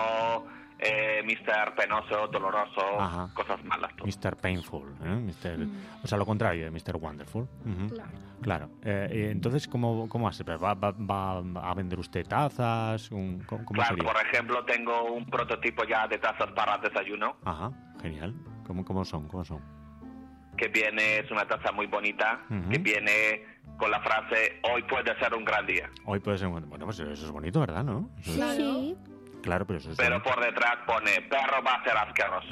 S16: Mr. Penoso, doloroso,
S1: Ajá.
S16: cosas malas.
S1: Mr. Painful, ¿eh? O sea, lo contrario de Mr. Wonderful. Ujú. Claro. Entonces, ¿cómo hace? ¿Va a vender usted tazas? ¿Cómo
S16: Claro,
S1: sería?
S16: por ejemplo, tengo un prototipo ya de tazas para desayuno.
S1: Ajá, genial. ¿Cómo son?
S16: Que viene, es una taza muy bonita,
S1: Ujú.
S16: que viene con la frase, hoy puede ser un gran día.
S1: Hoy puede ser... Bueno, pues eso es bonito, ¿verdad? ¿No? Eso es-
S2: Sí.
S1: Claro, pero eso es...
S16: Pero por detrás pone, perro va a ser asqueroso.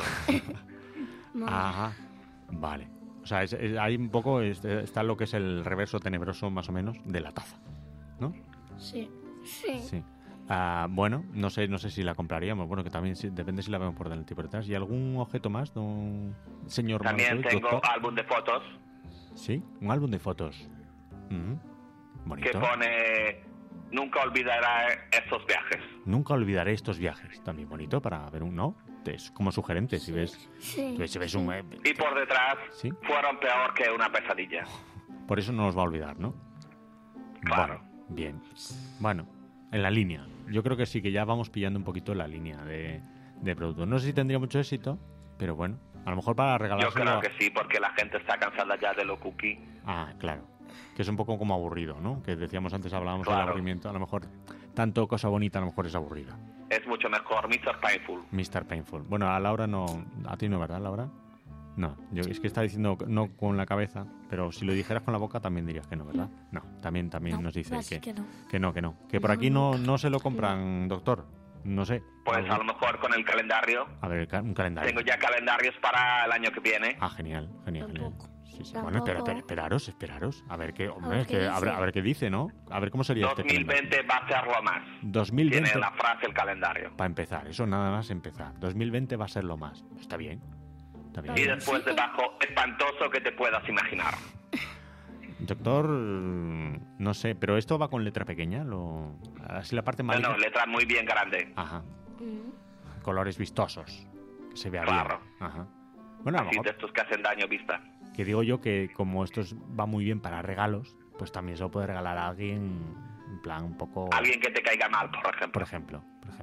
S1: Ajá, vale. O sea, hay un poco... Está lo que es el reverso tenebroso, más o menos, de la taza, ¿no?
S7: Sí.
S1: Sí. Bueno, no sé si la compraríamos. Bueno, que también depende si la vemos por delante y por detrás. ¿Y algún objeto más, don señor
S16: También
S1: Malotovich,
S16: tengo
S1: doctor?
S16: álbum de fotos
S1: Sí, un álbum de fotos.
S16: que
S1: Bonito.
S16: pone, nunca olvidará esos viajes.
S1: Nunca olvidaré estos viajes. También bonito para ver ¿no? Es como sugerente, si ves...
S2: Sí.
S1: Si ves un...
S16: Y por detrás,
S1: ¿Sí?
S16: fueron peor que una pesadilla.
S1: Por eso no los va a olvidar, ¿no?
S16: Claro.
S1: Bueno, bien. Bueno, en la línea. Yo creo que sí, que ya vamos pillando un poquito la línea de productos. No sé si tendría mucho éxito, pero bueno, a lo mejor para
S16: Yo
S1: regalárselo...
S16: creo que sí, porque la gente está cansada ya de lo cookie.
S1: Ah, claro. Que es un poco como aburrido, ¿no? Que decíamos antes, hablábamos del
S16: Claro.
S1: aburrimiento. A lo mejor tanto cosa bonita a lo mejor es aburrida.
S16: Es mucho mejor, Mr. Painful.
S1: Mr. Painful. Bueno, a Laura no... A ti no, ¿verdad, Laura? No, es que está diciendo no con la cabeza, pero si lo dijeras con la boca también dirías que no, ¿verdad? No, también
S7: No,
S1: nos dice
S7: así
S1: que
S7: no.
S1: no. Que por aquí no se lo compran, doctor. No sé.
S16: Pues a lo mejor con el calendario.
S1: A ver, un calendario.
S16: Tengo ya calendarios para el año que viene.
S1: Ah, genial. Sí.
S16: Tampoco.
S1: Bueno, esperaros. A ver qué, hombre,
S16: ver qué dice.
S1: a ver qué dice, ¿no? A ver cómo sería este calendario.
S16: 2020 va a ser lo más.
S1: 2020.
S16: Tiene la frase el calendario.
S1: Para empezar, eso nada más empezar. 2020 va a ser lo más. Está bien.
S16: Y después debajo, espantoso que te puedas imaginar.
S1: Doctor, no sé, pero esto va con letra pequeña, así la parte
S16: No,
S1: malita.
S16: no, letra muy bien grande.
S1: Ajá. Colores vistosos, que se vea
S16: Claro.
S1: bien. Ajá. Bueno, a lo
S16: Así
S1: mejor,
S16: de estos que hacen daño vista.
S1: que digo yo que como esto va muy bien para regalos, pues también se lo puede regalar a alguien, en plan un poco...
S16: Alguien que te caiga mal, por ejemplo.
S1: Por ejemplo.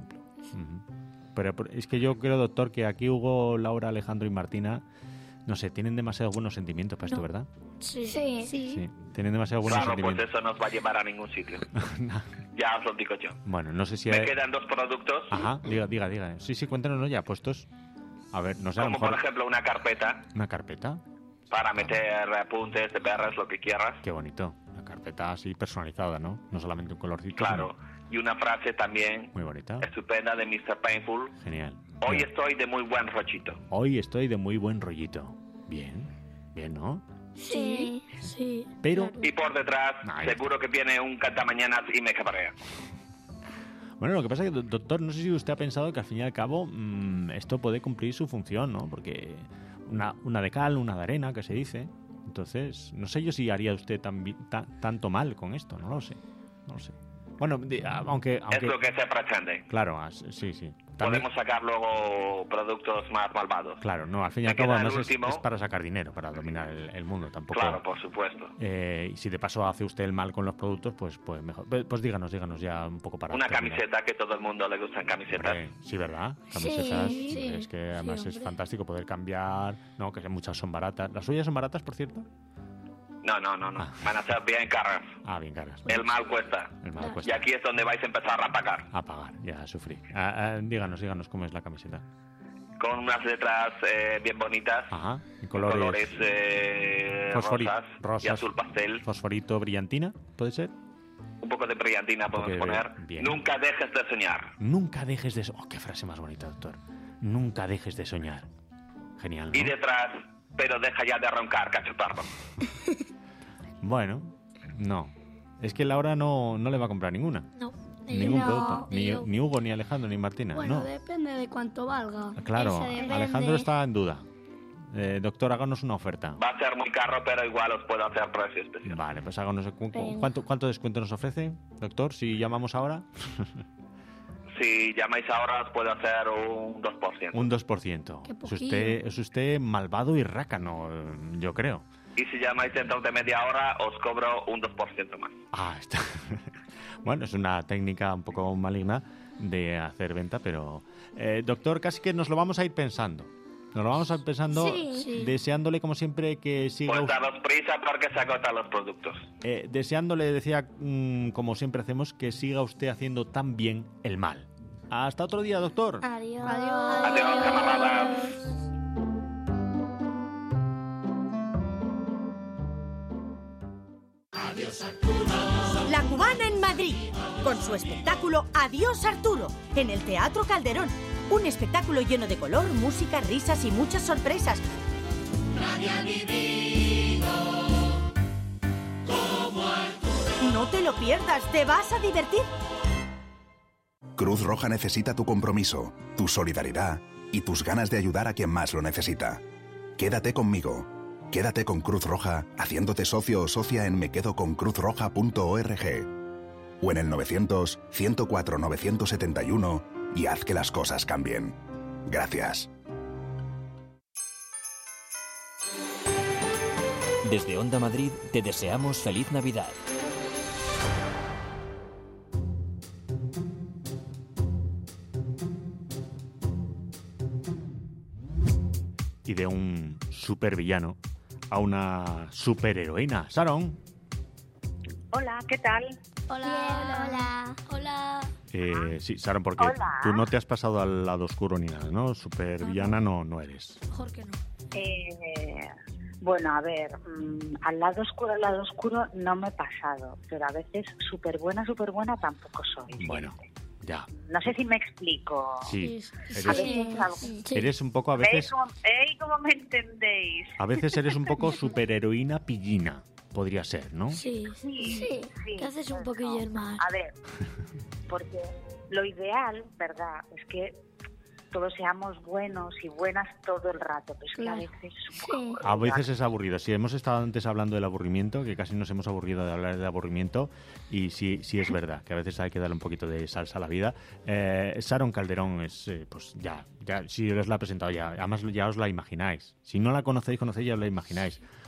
S1: Pero es que yo creo, doctor, que aquí Hugo, Laura, Alejandro y Martina, no sé, tienen demasiados buenos sentimientos para esto, ¿verdad?
S7: Sí.
S1: Sí, tienen demasiados buenos sentimientos.
S16: Pues eso no os va a llevar a ningún sitio. Ya os lo digo yo.
S1: Bueno, no sé si...
S16: Me quedan 2 productos.
S1: Ajá, diga. Sí, cuéntanos ya puestos. A ver, no sé, a lo
S16: Como
S1: mejor...
S16: por ejemplo una carpeta.
S1: ¿Una carpeta?
S16: Para meter apuntes, TPRs, lo que quieras.
S1: Qué bonito. Una carpeta así personalizada, ¿no? No solamente un colorcito.
S16: Claro. Y una frase también
S1: muy bonita,
S16: estupenda de Mr. Painful.
S1: Genial.
S16: Hoy estoy de muy buen rollito.
S1: Hoy estoy de muy buen rollito. Bien, ¿no?
S7: Sí.
S1: Pero...
S16: Y por detrás, seguro que viene un cantamañanas y me cabrea.
S1: Bueno, lo que pasa es que, doctor, no sé si usted ha pensado que al fin y al cabo esto puede cumplir su función, ¿no? Porque una de cal, una de arena, que se dice. Entonces, no sé yo si haría usted tanto mal con esto, no lo sé. Bueno, aunque...
S16: Es lo que se pretende.
S1: Claro, sí.
S16: También podemos sacar luego productos más malvados.
S1: Claro, no, al fin y al cabo además es para sacar dinero, para dominar el mundo, tampoco...
S16: Claro, por supuesto.
S1: Y si de paso hace usted el mal con los productos, pues mejor. Pues díganos ya un poco para...
S16: Una camiseta, que todo el mundo le gustan camisetas.
S1: Sí, ¿verdad? Camisetas,
S7: sí.
S1: Es que además es fantástico poder cambiar, ¿no? Que muchas son baratas. ¿Las suyas son baratas, por cierto?
S16: No. Van a ser bien caras.
S1: Bien caras.
S16: El mal cuesta. Y aquí es donde vais a empezar a pagar.
S1: A pagar, ya sufrí. Díganos cómo es la camiseta.
S16: Con unas letras bien bonitas.
S1: Ajá. En
S16: colores rosas y azul pastel.
S1: Fosforito, brillantina, ¿puede ser?
S16: Un poco de brillantina podemos poner.
S1: Bien.
S16: Nunca dejes de soñar.
S1: Nunca dejes de soñar. Oh, qué frase más bonita, doctor. Nunca dejes de soñar. Genial, ¿no?
S16: Y detrás, pero deja ya de roncar, cachoparro.
S1: Bueno, no. Es que Laura no le va a comprar ninguna.
S7: No.
S1: Ningún producto. Ni Hugo, ni Alejandro, ni Martina.
S2: Bueno,
S1: no.
S2: Depende de cuánto valga.
S1: Claro, Alejandro está en duda. Doctor, háganos una oferta.
S16: Va a ser muy caro, pero igual os puedo hacer precio especial.
S1: Vale, pues háganos... ¿Cuánto descuento nos ofrece, doctor, si llamamos ahora?
S16: Si llamáis ahora os puedo hacer un 2%.
S1: Un 2%. Es usted malvado y rácano, yo creo.
S16: Y si llamáis dentro de media hora os cobro un 2% más.
S1: Está. Bueno, es una técnica un poco maligna de hacer venta, pero... doctor, casi que nos lo vamos a ir pensando. Deseándole, como siempre, que siga...
S16: Pues daros prisa porque se agotan los productos.
S1: Deseándole, decía, como siempre hacemos, que siga usted haciendo tan bien el mal. Hasta otro día, doctor.
S2: Adiós.
S16: Adiós, camaradas.
S17: La Cubana en Madrid, con su espectáculo Adiós Arturo, en el Teatro Calderón. Un espectáculo lleno de color, música, risas y muchas sorpresas.
S5: Nadie ha vivido como Arturo.
S17: No te lo pierdas, te vas a divertir.
S18: Cruz Roja necesita tu compromiso, tu solidaridad y tus ganas de ayudar a quien más lo necesita. Quédate conmigo. Quédate con Cruz Roja haciéndote socio o socia en mequedoconcruzroja.org o en el 900-104-971 y haz que las cosas cambien. Gracias.
S8: Desde Onda Madrid te deseamos feliz Navidad.
S1: Y de un supervillano a una superheroína. Sharon.
S19: Hola, ¿qué tal?
S2: Hola.
S1: Sí, Sharon, porque tú no te has pasado al lado oscuro ni nada, ¿no? Supervillana no eres.
S7: Mejor que no.
S19: Bueno, a ver, al lado oscuro no me he pasado, pero a veces súper buena tampoco soy.
S1: Bueno, ya.
S19: No sé si me explico.
S1: Sí.
S19: Sí.
S1: Eres un poco a veces...
S19: ¿Cómo me entendéis?
S1: A veces eres un poco superheroína pillina, podría ser, ¿no?
S7: Sí. Te haces un poquillo el mal.
S19: A ver, porque lo ideal, ¿verdad?, es que todos seamos buenos y buenas todo el rato, pero es que a veces es un poco aburrido.
S1: A veces es aburrido. Si hemos estado antes hablando del aburrimiento, que casi nos hemos aburrido de hablar del aburrimiento, y sí es verdad, que a veces hay que darle un poquito de salsa a la vida. Sharon Calderón es, pues ya, si os la he presentado ya, además ya os la imagináis. Si no la conocéis, ya os la imagináis.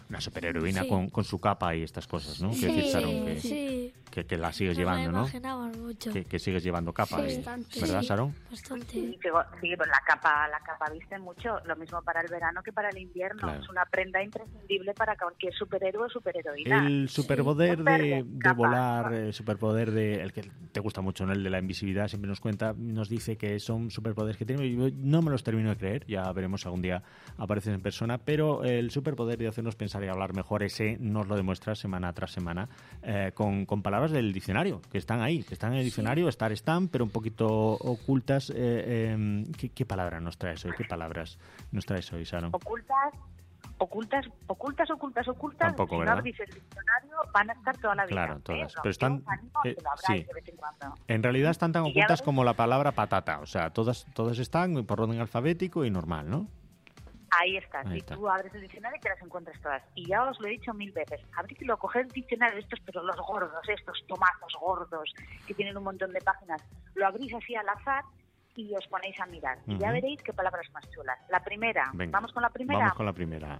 S1: una superheroína
S7: Sí.
S1: con su capa y estas cosas, ¿no?
S7: Sí,
S1: Que decir, Sharon,
S7: sí.
S1: que la sigues
S7: Me la
S1: llevando, ¿no?
S7: imaginaba mucho.
S1: Que sigues llevando capa,
S7: Bastante.
S1: ¿verdad,
S7: Sí.
S1: Sharon?
S7: Bastante.
S19: Sí, pues la capa viste mucho, lo mismo para el verano que para el invierno.
S1: Claro.
S19: Es una prenda imprescindible para cualquier superhéroe o superheroína.
S1: El superpoder
S19: Sí.
S1: de
S19: Capa.
S1: volar, el superpoder de el que te gusta mucho, ¿no? El de la invisibilidad, siempre nos dice que son superpoderes que tienen. Yo no me los termino de creer, ya veremos si algún día aparecen en persona, pero el superpoder de hacernos pensar y hablar mejor, ese nos lo demuestra semana tras semana con palabras del diccionario, que están ahí, que están en el diccionario, están, pero un poquito ocultas. ¿Qué palabras nos traes hoy? ¿Qué palabras nos traes hoy, Sharon?
S19: Ocultas.
S1: Tampoco,
S19: si
S1: ¿verdad?
S19: no abrís el diccionario, van a estar toda la vida.
S1: Claro, todas.
S19: Lo
S1: Pero están,
S19: que os animo a que lo abráis
S1: sí.
S19: de vez en cuando.
S1: En realidad están tan
S19: Y ya
S1: ocultas
S19: veréis.
S1: como la palabra patata. O sea, todas están por orden alfabético y normal, ¿no?
S19: Ahí está.
S1: Ahí
S19: Si
S1: está.
S19: tú abres el diccionario, te las encuentras todas. Y ya os lo he dicho 1000 veces. Abridlo, coged el diccionario de estos, pero los gordos, estos tomazos gordos, que tienen un montón de páginas. Lo abrís así al azar y os ponéis a mirar. Y ya
S1: Ujú.
S19: veréis qué palabras más chulas. La primera.
S1: Venga,
S19: ¿Vamos con la primera?
S1: Vamos con la primera.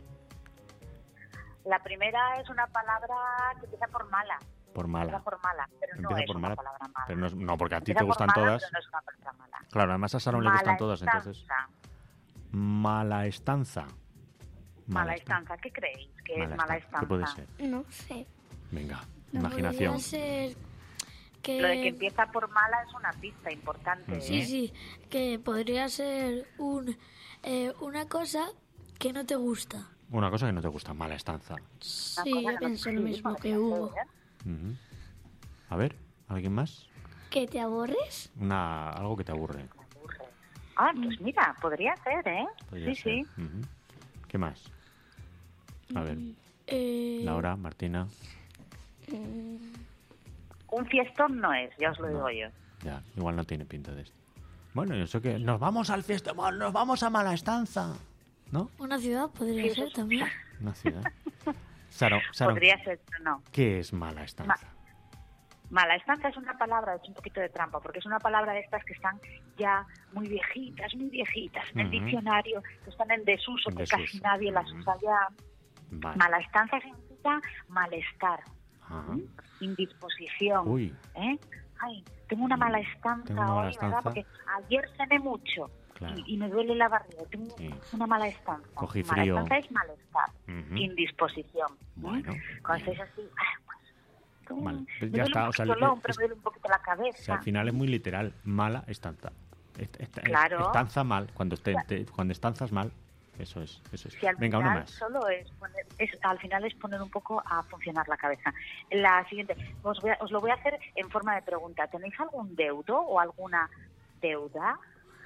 S19: La primera es una palabra que empieza por mala.
S1: Por mala.
S19: Empieza por mala, pero no
S1: Empieza
S19: es
S1: por
S19: una
S1: mala.
S19: palabra mala.
S1: Pero no, porque a ti
S19: Empieza
S1: te
S19: por
S1: gustan
S19: mala,
S1: todas.
S19: pero no es una palabra mala.
S1: Claro, además a Sharon le
S19: Mala
S1: gustan todas, entonces.
S19: estanza.
S1: Mala estanza.
S19: Mala estanza. ¿Qué creéis que es mala estanza?
S1: ¿Qué puede ser?
S2: No sé.
S1: Venga,
S7: No
S1: imaginación.
S7: podría ser que...
S19: Lo de que empieza por mala es una pista importante.
S7: Sí,
S19: ¿eh?
S7: sí, que podría ser una cosa que no te gusta.
S1: Una cosa que no te gusta, mala estanza.
S2: Sí, yo pienso lo mismo que Hugo.
S1: Ujú. A ver, ¿alguien más?
S2: ¿Que te aburres?
S1: Algo que te aburre.
S19: Ah, pues mira, podría ser, ¿eh?
S1: Podría
S19: sí,
S1: ser.
S19: sí.
S1: Ujú. ¿Qué más? A ver,
S7: Eh,
S1: Laura, Martina.
S19: Un fiestón no es, ya os lo digo yo.
S1: Ya, igual no tiene pinta de esto. Bueno, yo sé que nos vamos al festival, nos vamos a Mala Estanza, ¿no?
S7: Una ciudad podría ser también.
S1: Una ciudad. Sharon,
S19: Podría ser, pero no.
S1: ¿qué es Mala Estanza?
S19: Mala estanza es una palabra, es un poquito de trampa, porque es una palabra de estas que están ya muy viejitas en el
S1: Ujú.
S19: diccionario, que están en desuso,
S1: En
S19: que
S1: desuso.
S19: casi nadie las usa ya.
S1: Vale.
S19: Mala estanza significa malestar,
S1: Ajá.
S19: indisposición.
S1: Uy.
S19: ¿eh? Ay, tengo una mala estanza
S1: Tengo una mala
S19: hoy, ¿verdad?
S1: estanza.
S19: Porque ayer cené mucho
S1: Claro.
S19: y me duele la barriga. Tengo
S1: Sí.
S19: una mala estanza.
S1: Cogí
S19: Mala
S1: frío.
S19: estanza es malestar,
S1: Ujú.
S19: indisposición.
S1: Bueno,
S19: Cuando estáis así,
S1: Vale,
S19: me
S1: pues
S19: duele
S1: ya está.
S19: un
S1: O sea,
S19: poquito el hombro, me duele un poquito la
S1: o
S19: cabeza.
S1: sea, al final es muy literal. Mala estanza.
S19: Claro.
S1: Estanza mal. Cuando estanzas mal, eso es.
S19: Si al
S1: Venga,
S19: final
S1: una más.
S19: solo al final es poner un poco a funcionar la cabeza. La siguiente, os lo voy a hacer en forma de pregunta. ¿Tenéis algún deudo o alguna deuda?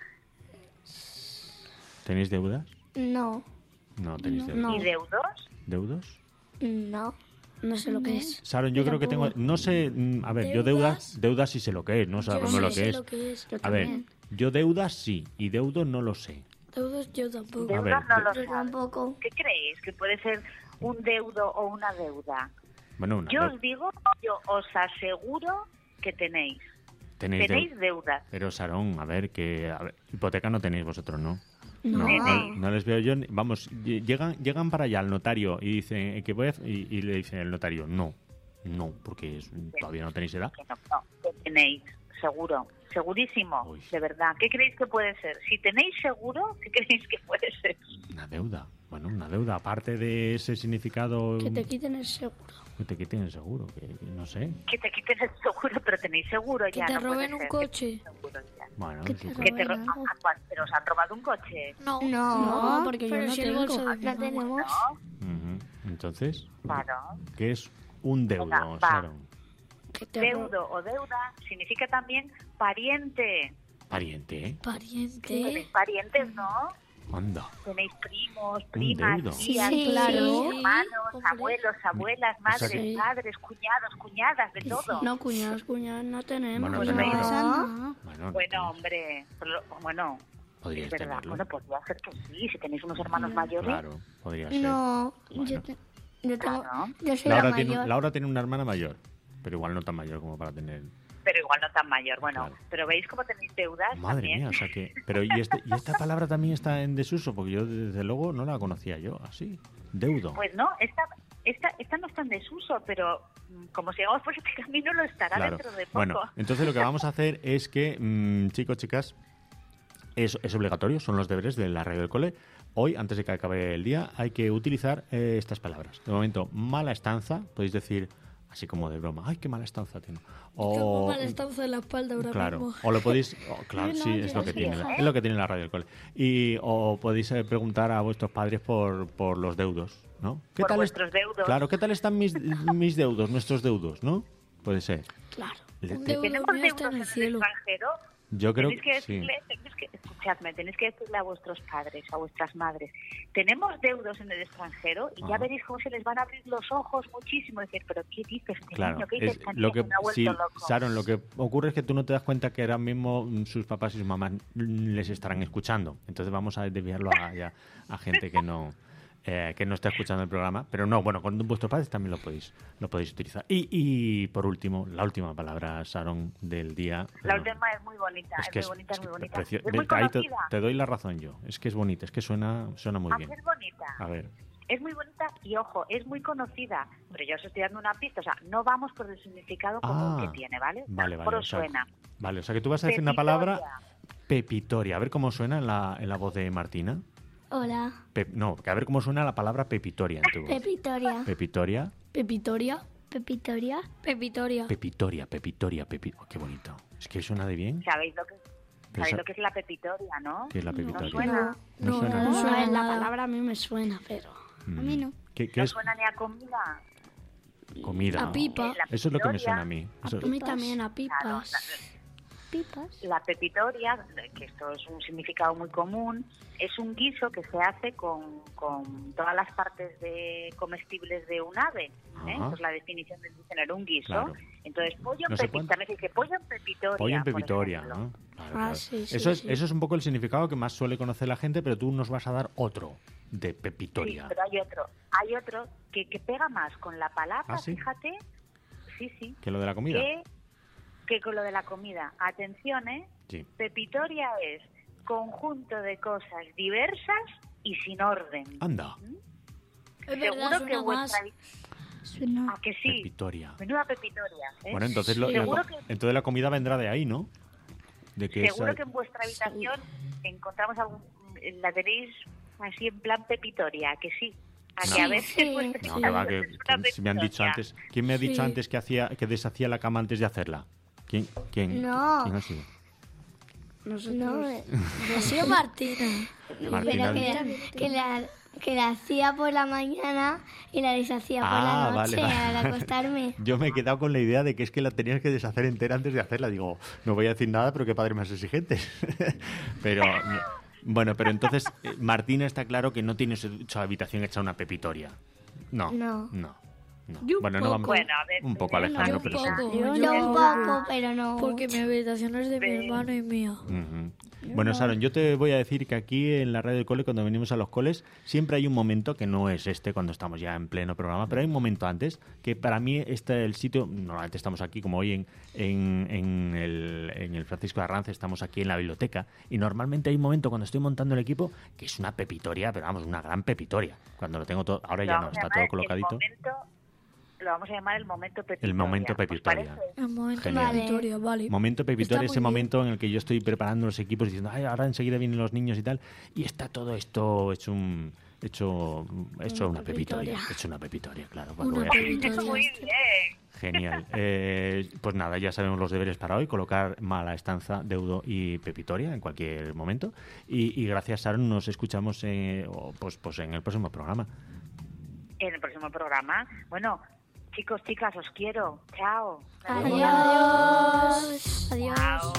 S1: ¿Tenéis deudas?
S2: No.
S1: No tenéis
S2: No.
S1: deudas.
S2: No.
S19: ¿Y deudos?
S1: ¿Deudos?
S2: No. No sé lo que es.
S1: Sharon, yo creo que tengo... No sé... A ver, yo deudas sí sé lo que es, no
S7: Yo
S1: sabemos
S7: sí
S1: lo
S7: sé
S1: que es.
S7: lo que es. Yo
S1: A ver,
S7: también.
S1: yo deudas sí, y deudo no lo sé.
S7: Deudos yo tampoco.
S1: A ver,
S19: Deudas no lo
S2: Yo
S19: sé.
S2: tampoco.
S19: ¿Qué creéis? ¿Que puede ser un deudo o una deuda?
S1: Bueno, una
S19: Yo
S1: deuda.
S19: os digo, yo os aseguro que tenéis.
S1: Tenéis
S19: Tenéis deudas.
S1: Pero, Sharon, a ver, hipoteca no tenéis vosotros, ¿no?
S19: No.
S1: No les veo yo. Vamos, llegan para allá al notario y dicen que voy a... Y le dicen el notario, no, porque todavía no tenéis edad.
S19: No, que tenéis, seguro, segurísimo, de verdad. ¿Qué creéis que puede ser? Si tenéis seguro, ¿qué creéis que puede ser?
S1: Una deuda. Bueno, una deuda, aparte de ese significado...
S2: Que te quiten el seguro.
S1: Que te quiten el seguro, que no sé.
S19: Que te quiten el seguro, pero tenéis seguro
S7: Que
S19: ya.
S7: te
S19: no puede
S7: roben un
S19: ser.
S7: coche.
S1: Bueno,
S2: Que
S1: sí,
S2: te
S1: pues.
S19: Que te ro- ¿Pero os han robado un coche?
S7: No,
S2: No, porque yo
S7: pero
S2: no
S7: si el
S2: tengo.
S7: bolso de mi
S2: La
S7: mamá.
S2: tenemos.
S1: Ujú. Entonces,
S19: Claro.
S1: ¿qué es un deudo,
S19: Venga, va.
S1: Sharon?
S19: Deudo o deuda significa también pariente.
S1: Pariente, ¿eh?
S7: Pariente.
S19: Tenéis parientes, ¿no?
S1: Anda.
S19: Tenéis primos,
S1: deudo.
S19: primas,
S2: Sí,
S19: tías,
S2: sí, claro.
S19: hermanos,
S7: Hombre.
S19: abuelos, abuelas, madres,
S2: Sí.
S19: padres, cuñados, cuñadas, de todo.
S2: No, cuñados no tenemos.
S1: Bueno,
S19: Pues
S1: tenemos.
S2: No.
S1: Bueno,
S19: Bueno, hombre, bueno,
S1: podríais
S19: es verdad.
S1: tenerlo.
S19: Bueno, podría ser que sí, si tenéis unos hermanos mayores.
S1: Claro, podría ser.
S2: No,
S1: Bueno.
S2: yo tengo.
S19: Claro.
S2: Yo soy la
S1: Laura
S2: mayor.
S1: tiene, Laura tiene una hermana mayor, pero igual no tan mayor como para tener...
S19: pero igual no tan mayor. Bueno,
S1: Claro.
S19: pero ¿veis cómo tenéis deudas
S1: Madre
S19: también?
S1: mía, o sea que... Pero ¿y esta palabra también está en desuso? Porque yo, desde luego, no la conocía yo, así. Deudo.
S19: Pues no, esta no está en desuso, pero como sigamos por este camino lo estará
S1: Claro.
S19: dentro de poco.
S1: Bueno, entonces lo que vamos a hacer es que, chicos, chicas, es obligatorio, son los deberes de la radio del cole. Hoy, antes de que acabe el día, hay que utilizar estas palabras. De momento, mala estanza, podéis decir así como de broma, ¡ay, qué mala estanza tengo!
S7: Tengo mala estanza en la espalda ahora
S1: Claro,
S7: mismo.
S1: o lo podéis... claro,
S7: No,
S1: sí, es
S7: yo
S1: lo que
S7: sí,
S1: tiene,
S7: ¿eh?
S1: es lo que tiene la radio del cole. O podéis preguntar a vuestros padres por los deudos, ¿no?
S19: Por vuestros deudos.
S1: Claro, ¿qué tal están mis deudos, nuestros deudos, no? Puede ser.
S7: Claro.
S1: Le-
S19: ¿Tenemos deudos en el extranjero?
S1: Yo creo
S19: Tenéis que
S1: que sí.
S19: decirle, escuchadme, tenéis que decirle a vuestros padres, a vuestras madres, tenemos deudos en el extranjero y ya
S1: Ajá.
S19: veréis cómo se les van a abrir los ojos muchísimo. Decir, pero ¿qué dices, este
S1: Claro,
S19: niño? ¿Qué dice
S1: es
S19: esta
S1: lo
S19: niña
S1: que
S19: me ha vuelto
S1: sí,
S19: loco?
S1: Sharon, lo que ocurre es que tú no te das cuenta que ahora mismo sus papás y sus mamás les estarán escuchando. Entonces vamos a desviarlo a gente que no está escuchando el programa. Pero no, bueno, con vuestros padres también lo podéis utilizar. Y por último, la última palabra, Sharon, del día.
S19: La última es muy bonita,
S1: Es que
S19: es muy bonita, es muy bonita.
S1: precio-
S19: Es muy
S1: ahí te
S19: conocida.
S1: doy la razón yo. Es que es bonita, es que suena muy bien.
S19: Es bonita.
S1: A ver.
S19: Es muy bonita y, ojo, es muy conocida. Pero yo os estoy dando una pista. O sea, no vamos por el significado común que tiene, ¿vale?
S1: Vale,
S19: Mejor
S1: vale.
S19: os suena.
S1: Vale, o sea que tú vas a decir una palabra pepitoria. A ver cómo suena en la voz de Martina.
S2: Hola.
S1: No, que a ver cómo suena la palabra pepitoria en tu voz.
S2: Pepitoria.
S1: Pepitoria.
S7: Pepitoria.
S2: Pepitoria.
S7: Pepitoria.
S1: Pepitoria. Oh, qué bonito. Es que suena de bien.
S19: ¿Sabéis lo que
S1: Pero
S19: ¿Sabéis
S1: esa-
S19: lo que es la pepitoria, no?
S1: ¿Qué es la pepitoria?
S19: ¿No suena?
S1: No suena.
S2: No,
S7: suena
S2: la
S7: nada.
S2: palabra a mí me suena, pero a mí no.
S1: ¿Qué
S19: ¿No
S1: es
S19: suena ni a comida?
S1: comida?
S7: A pipa.
S1: Eso es lo que me suena a mí. Eso-
S7: A mí también, a pipas.
S2: Pipas.
S19: La pepitoria, que esto es un significado muy común, es un guiso que se hace con todas las partes de comestibles de un ave.
S1: Ajá.
S19: Esa es la definición del diccionario, un guiso.
S1: Claro.
S19: Entonces, pollo en
S1: No sé
S19: pepitoria, también se dice pollo en pepitoria.
S1: Pollo en
S19: por
S1: pepitoria,
S19: ejemplo.
S1: ¿no? Claro, claro.
S7: sí, sí,
S1: eso,
S7: sí.
S1: eso es un poco el significado que más suele conocer la gente, pero tú nos vas a dar otro de
S19: Sí,
S1: pepitoria.
S19: pero hay otro que pega más con la palabra,
S1: ¿Ah, sí?
S19: fíjate. Sí.
S1: ¿Que lo de la comida?
S19: Que con lo de la comida. Atención, ¿eh?
S1: Sí.
S19: Pepitoria es conjunto de cosas diversas y sin orden.
S1: Anda.
S7: Es verdad,
S19: Seguro que
S7: suena
S19: vuestra...
S2: Suena.
S19: ¿A que sí?
S1: Pepitoria.
S19: Menuda pepitoria, ¿eh?
S1: Bueno, entonces,
S19: Seguro
S1: entonces la comida vendrá de ahí, ¿no? De que
S19: Seguro
S1: esa-
S19: que en vuestra habitación encontramos la tenéis así en plan pepitoria, ¿a que sí? A que a veces
S2: Sí.
S19: vuestra
S1: No, que va,
S19: habitación
S1: que
S19: es una
S1: si me han dicho
S19: pepitoria.
S1: antes. ¿Quién me ha dicho
S7: Sí.
S1: antes que deshacía la cama antes de hacerla? ¿Quién?
S2: No.
S1: ¿Quién ha sido?
S2: No,
S7: Ha sido Martina.
S1: Martina.
S2: pero que la hacía por la mañana y la deshacía por la noche al acostarme.
S1: Yo me he quedado con la idea de que es que la tenías que deshacer entera antes de hacerla. Digo, no voy a decir nada, pero qué padre más exigente. Pero bueno, pero entonces Martina está claro que no tiene su habitación hecha una pepitoria. No.
S7: Yo
S1: Bueno,
S7: un
S1: no
S7: poco.
S1: vamos
S19: Bueno, a ver,
S1: un poco Alejandro,
S7: Yo un
S1: pero sí.
S7: poco.
S2: Yo un poco, pero no.
S7: Porque mi habitación es de mi hermano y mía.
S1: Ujú. Bueno, Sharon, yo te voy a decir que aquí en la radio del cole, cuando venimos a los coles, siempre hay un momento, que no es cuando estamos ya en pleno programa, pero hay un momento antes, que para mí el sitio, normalmente estamos aquí, como hoy en el Francisco de Arranz, estamos aquí en la biblioteca, y normalmente hay un momento cuando estoy montando el equipo, que es una pepitoria, pero vamos, una gran pepitoria. Cuando lo tengo todo, ahora ya no, está todo colocadito.
S19: Lo vamos a llamar el momento pepitoria.
S1: El momento
S19: ¿Os
S1: pepitoria.
S19: parece?
S7: El momento
S1: Genial.
S7: pepitoria, vale.
S1: Momento pepitoria,
S7: Está
S1: ese
S7: muy bien.
S1: momento en el que yo estoy preparando los equipos diciendo, ay, ahora enseguida vienen los niños y tal, y está todo esto hecho una pepitoria. Hecho una pepitoria, claro. cuando
S7: Una
S1: voy a-
S7: pepitoria.
S19: Muy bien.
S1: Genial. Pues nada, ya sabemos los deberes para hoy, colocar mala estanza, deudo y pepitoria en cualquier momento. Y gracias, Sharon, nos escuchamos pues en el próximo programa.
S19: En el próximo programa. Bueno, chicos, chicas, os quiero. Chao.
S2: Adiós. Adiós.
S19: Chao.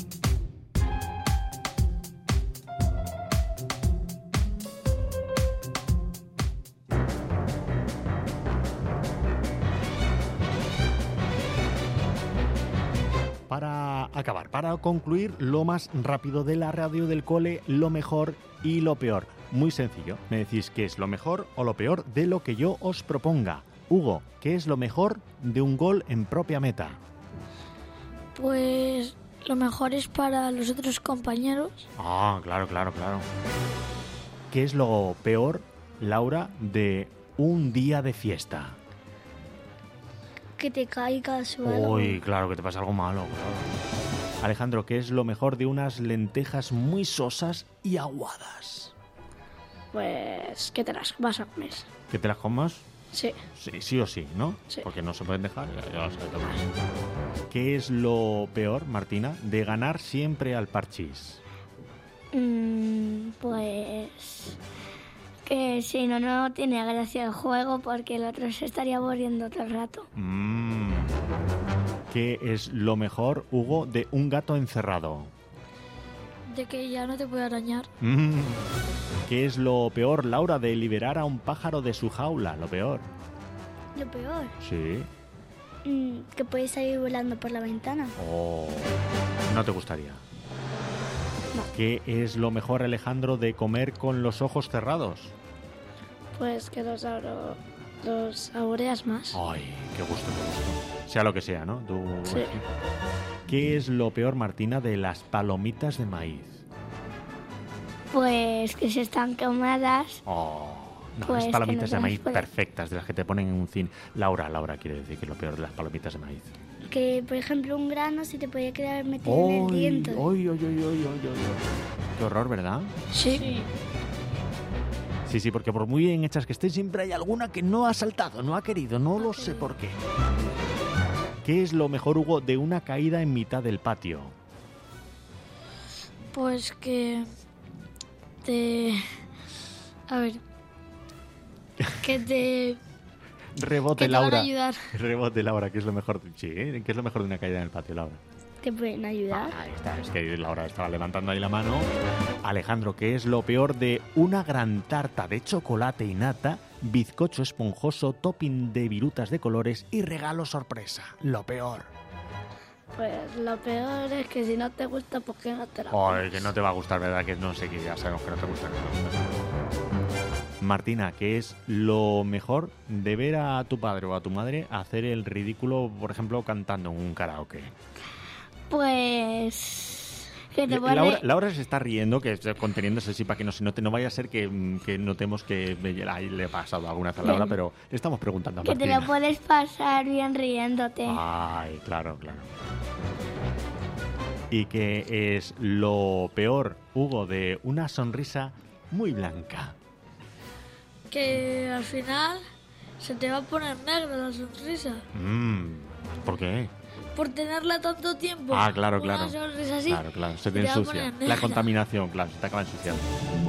S1: Para acabar, para concluir, lo más rápido de la radio del cole, lo mejor y lo peor. Muy sencillo, me decís qué es lo mejor o lo peor de lo que yo os proponga. Hugo, ¿qué es lo mejor de un gol en propia meta?
S7: Pues lo mejor es para los otros compañeros.
S1: Ah, claro. ¿Qué es lo peor, Laura, de un día de fiesta?
S2: Que te caigas o algo.
S1: Uy, claro, que te pasa algo malo, claro. Alejandro, ¿qué es lo mejor de unas lentejas muy sosas y aguadas?
S20: Pues que te las vas a comer.
S1: ¿Que te las comas?
S20: Sí.
S1: Sí o sí, ¿no?
S20: Sí.
S1: Porque no se pueden dejar, ya lo sabes. ¿Qué es lo peor, Martina, de ganar siempre al parchís?
S2: Pues que si no tiene gracia el juego porque el otro se estaría aburriendo todo el rato.
S1: ¿Qué es lo mejor, Hugo, de un gato encerrado?
S7: De que ya no te puede arañar.
S1: ¿Qué es lo peor, Laura, de liberar a un pájaro de su jaula? Lo peor.
S2: Lo peor,
S1: Sí.
S2: que puedes salir volando por la ventana.
S1: Oh, no te gustaría. ¿Qué es lo mejor, Alejandro, de comer con los ojos cerrados?
S20: Pues que los saboreas más.
S1: Ay, qué gusto. Sea lo que sea, ¿no? Tú...
S20: Sí.
S1: ¿Qué es lo peor, Martina, de las palomitas de maíz?
S2: Pues que si están quemadas.
S1: No,
S2: Pues
S1: las palomitas
S2: que no
S1: de maíz
S2: se las puede-
S1: perfectas, de las que te ponen en un cine. Laura quiere decir que es lo peor de las palomitas de maíz.
S2: Que, por ejemplo, un grano se te puede quedar metido en el diente.
S1: ¡Ay! Qué horror, ¿verdad?
S7: Sí.
S1: Sí, porque por muy bien hechas que estén, siempre hay alguna que no ha saltado, no ha querido, no lo sé por qué. ¿Qué es lo mejor, Hugo, de una caída en mitad del patio?
S7: Pues que te... A ver. Que te...
S1: Rebote,
S7: que te van a
S1: Laura.
S7: ayudar.
S1: Rebote, Laura, ¿qué es lo mejor? Sí, ¿qué es lo mejor de una caída en el patio, Laura?
S2: ¿Te pueden ayudar?
S1: Ahí está, es que Laura estaba levantando ahí la mano. Alejandro, ¿qué es lo peor de una gran tarta de chocolate y nata, bizcocho esponjoso, topping de virutas de colores y regalo sorpresa? Lo peor.
S20: Pues lo peor es que si no te gusta, ¿por qué no te la
S1: Ay, que no te va a gustar, ¿verdad? Que no sé, que ya sabemos que no te gusta. Martina, ¿qué es lo mejor de ver a tu padre o a tu madre hacer el ridículo, por ejemplo, cantando en un karaoke?
S2: Pues... que te pone...
S1: Laura se está riendo, que está conteniéndose así para que no se note. No vaya a ser que notemos que ahí le ha pasado alguna vez a Laura, pero le estamos preguntando a
S2: Que te
S1: Martina.
S2: lo puedes pasar bien riéndote.
S1: Ay, claro. ¿Y qué es lo peor, Hugo, de una sonrisa muy blanca?
S7: Que al final se te va a poner negra la sonrisa.
S1: ¿Por qué?
S7: Por tenerla tanto tiempo.
S1: Ah, claro.
S7: Una sonrisa así.
S1: Claro, se te
S7: va a
S1: ensucia.
S7: poner
S1: La
S7: negra.
S1: contaminación, claro, se te acaba ensuciando.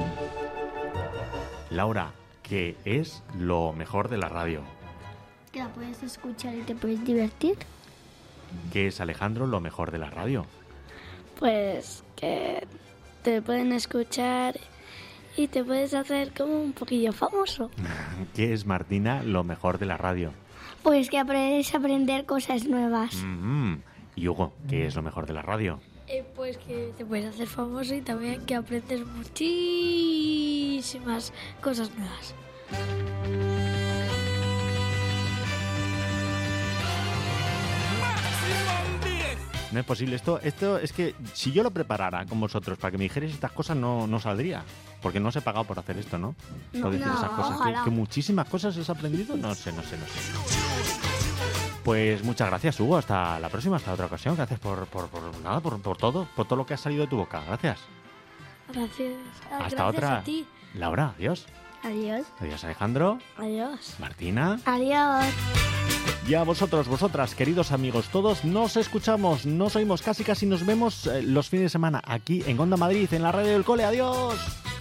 S1: Laura, ¿qué es lo mejor de la radio?
S2: Que la puedes escuchar y te puedes divertir.
S1: ¿Qué es, Alejandro, lo mejor de la radio?
S20: Pues que te pueden escuchar y te puedes hacer como un poquillo famoso.
S1: ¿Qué es, Martina, lo mejor de la radio?
S2: Pues que puedes aprender cosas nuevas.
S1: Y Hugo, ¿qué es lo mejor de la radio?
S7: Pues que te puedes hacer famoso y también que aprendes muchísimas cosas nuevas.
S1: No es posible. Esto es que si yo lo preparara con vosotros para que me dijerais estas cosas no saldría. Porque no os he pagado por hacer esto, ¿no? Por decir esas cosas. ¿Que muchísimas cosas has aprendido? No sé. Pues muchas gracias, Hugo. Hasta la próxima, hasta otra ocasión. Gracias por todo lo que ha salido de tu boca. Gracias.
S7: Gracias.
S1: Hasta
S7: Gracias
S1: otra.
S7: a ti.
S1: Laura, adiós.
S2: Adiós.
S1: Adiós, Alejandro.
S7: Adiós.
S1: Martina.
S2: Adiós.
S1: Y a vosotros, vosotras, queridos amigos, todos nos escuchamos, nos oímos, casi nos vemos los fines de semana aquí en Onda Madrid, en la radio del cole. ¡Adiós!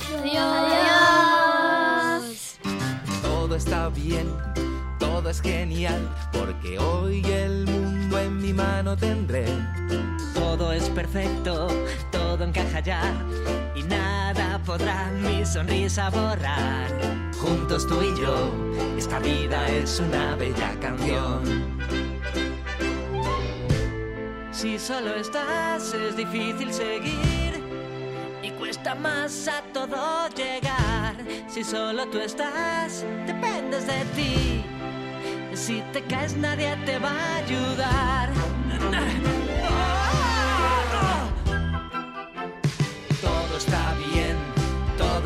S2: Adiós.
S21: Todo está bien, todo es genial, porque hoy el mundo en mi mano tendré.
S22: Todo es perfecto, todo encaja ya, y nada podrá mi sonrisa borrar.
S21: Juntos tú y yo, esta vida es una bella canción.
S22: Si solo estás es difícil seguir y cuesta más a todo llegar. Si solo tú estás, dependes de ti. Si te caes nadie te va a ayudar.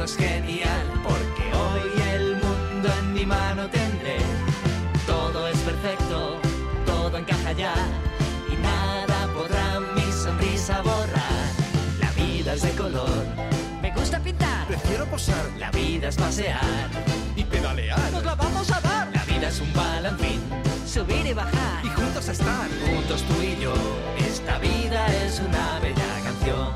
S22: es genial, porque hoy el mundo en mi mano tendré. Todo es perfecto, todo encaja ya, y nada podrá mi sonrisa borrar. La vida es de color, me gusta pintar,
S6: prefiero posar.
S22: La vida es pasear
S6: y pedalear.
S22: Nos la vamos a dar. La vida es un balancín, subir y bajar,
S6: y juntos estar.
S22: Juntos tú y yo, esta vida es una bella canción.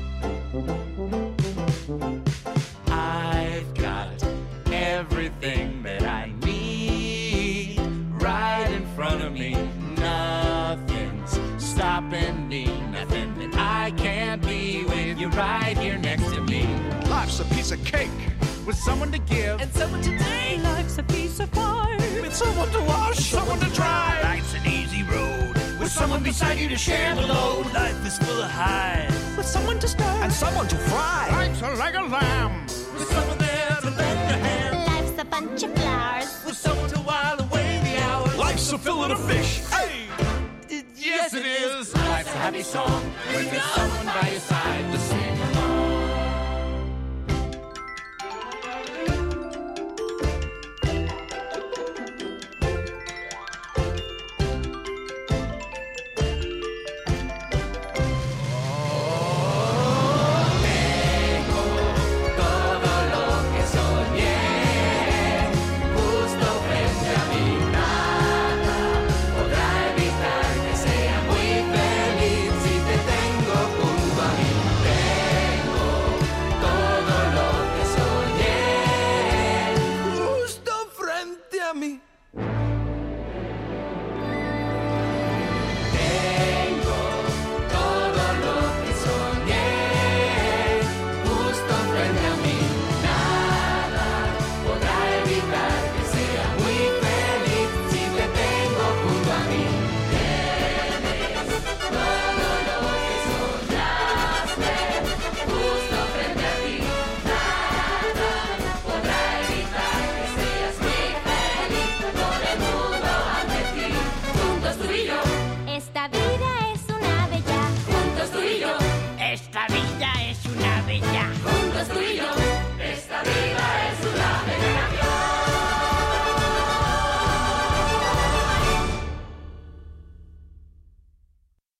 S22: I've got everything that I need right in front of me. Nothing's stopping me, nothing that I can't be with you right here next to me.
S6: Life's a piece of cake with someone to give
S22: and someone to take.
S9: Life's a piece of pie
S6: with someone to wash, someone to dry.
S22: Life's an easy road with someone beside you to share the load. Life is full of highs
S9: with someone to stir
S6: and someone to fry. Life's like a lamb
S22: with someone there to lend a hand.
S12: Life's a bunch of flowers
S22: with someone to while away the hours.
S6: Life's a fillet of fish. Hey!
S22: Yes, it is. Life's a happy song when there's someone by your side to sing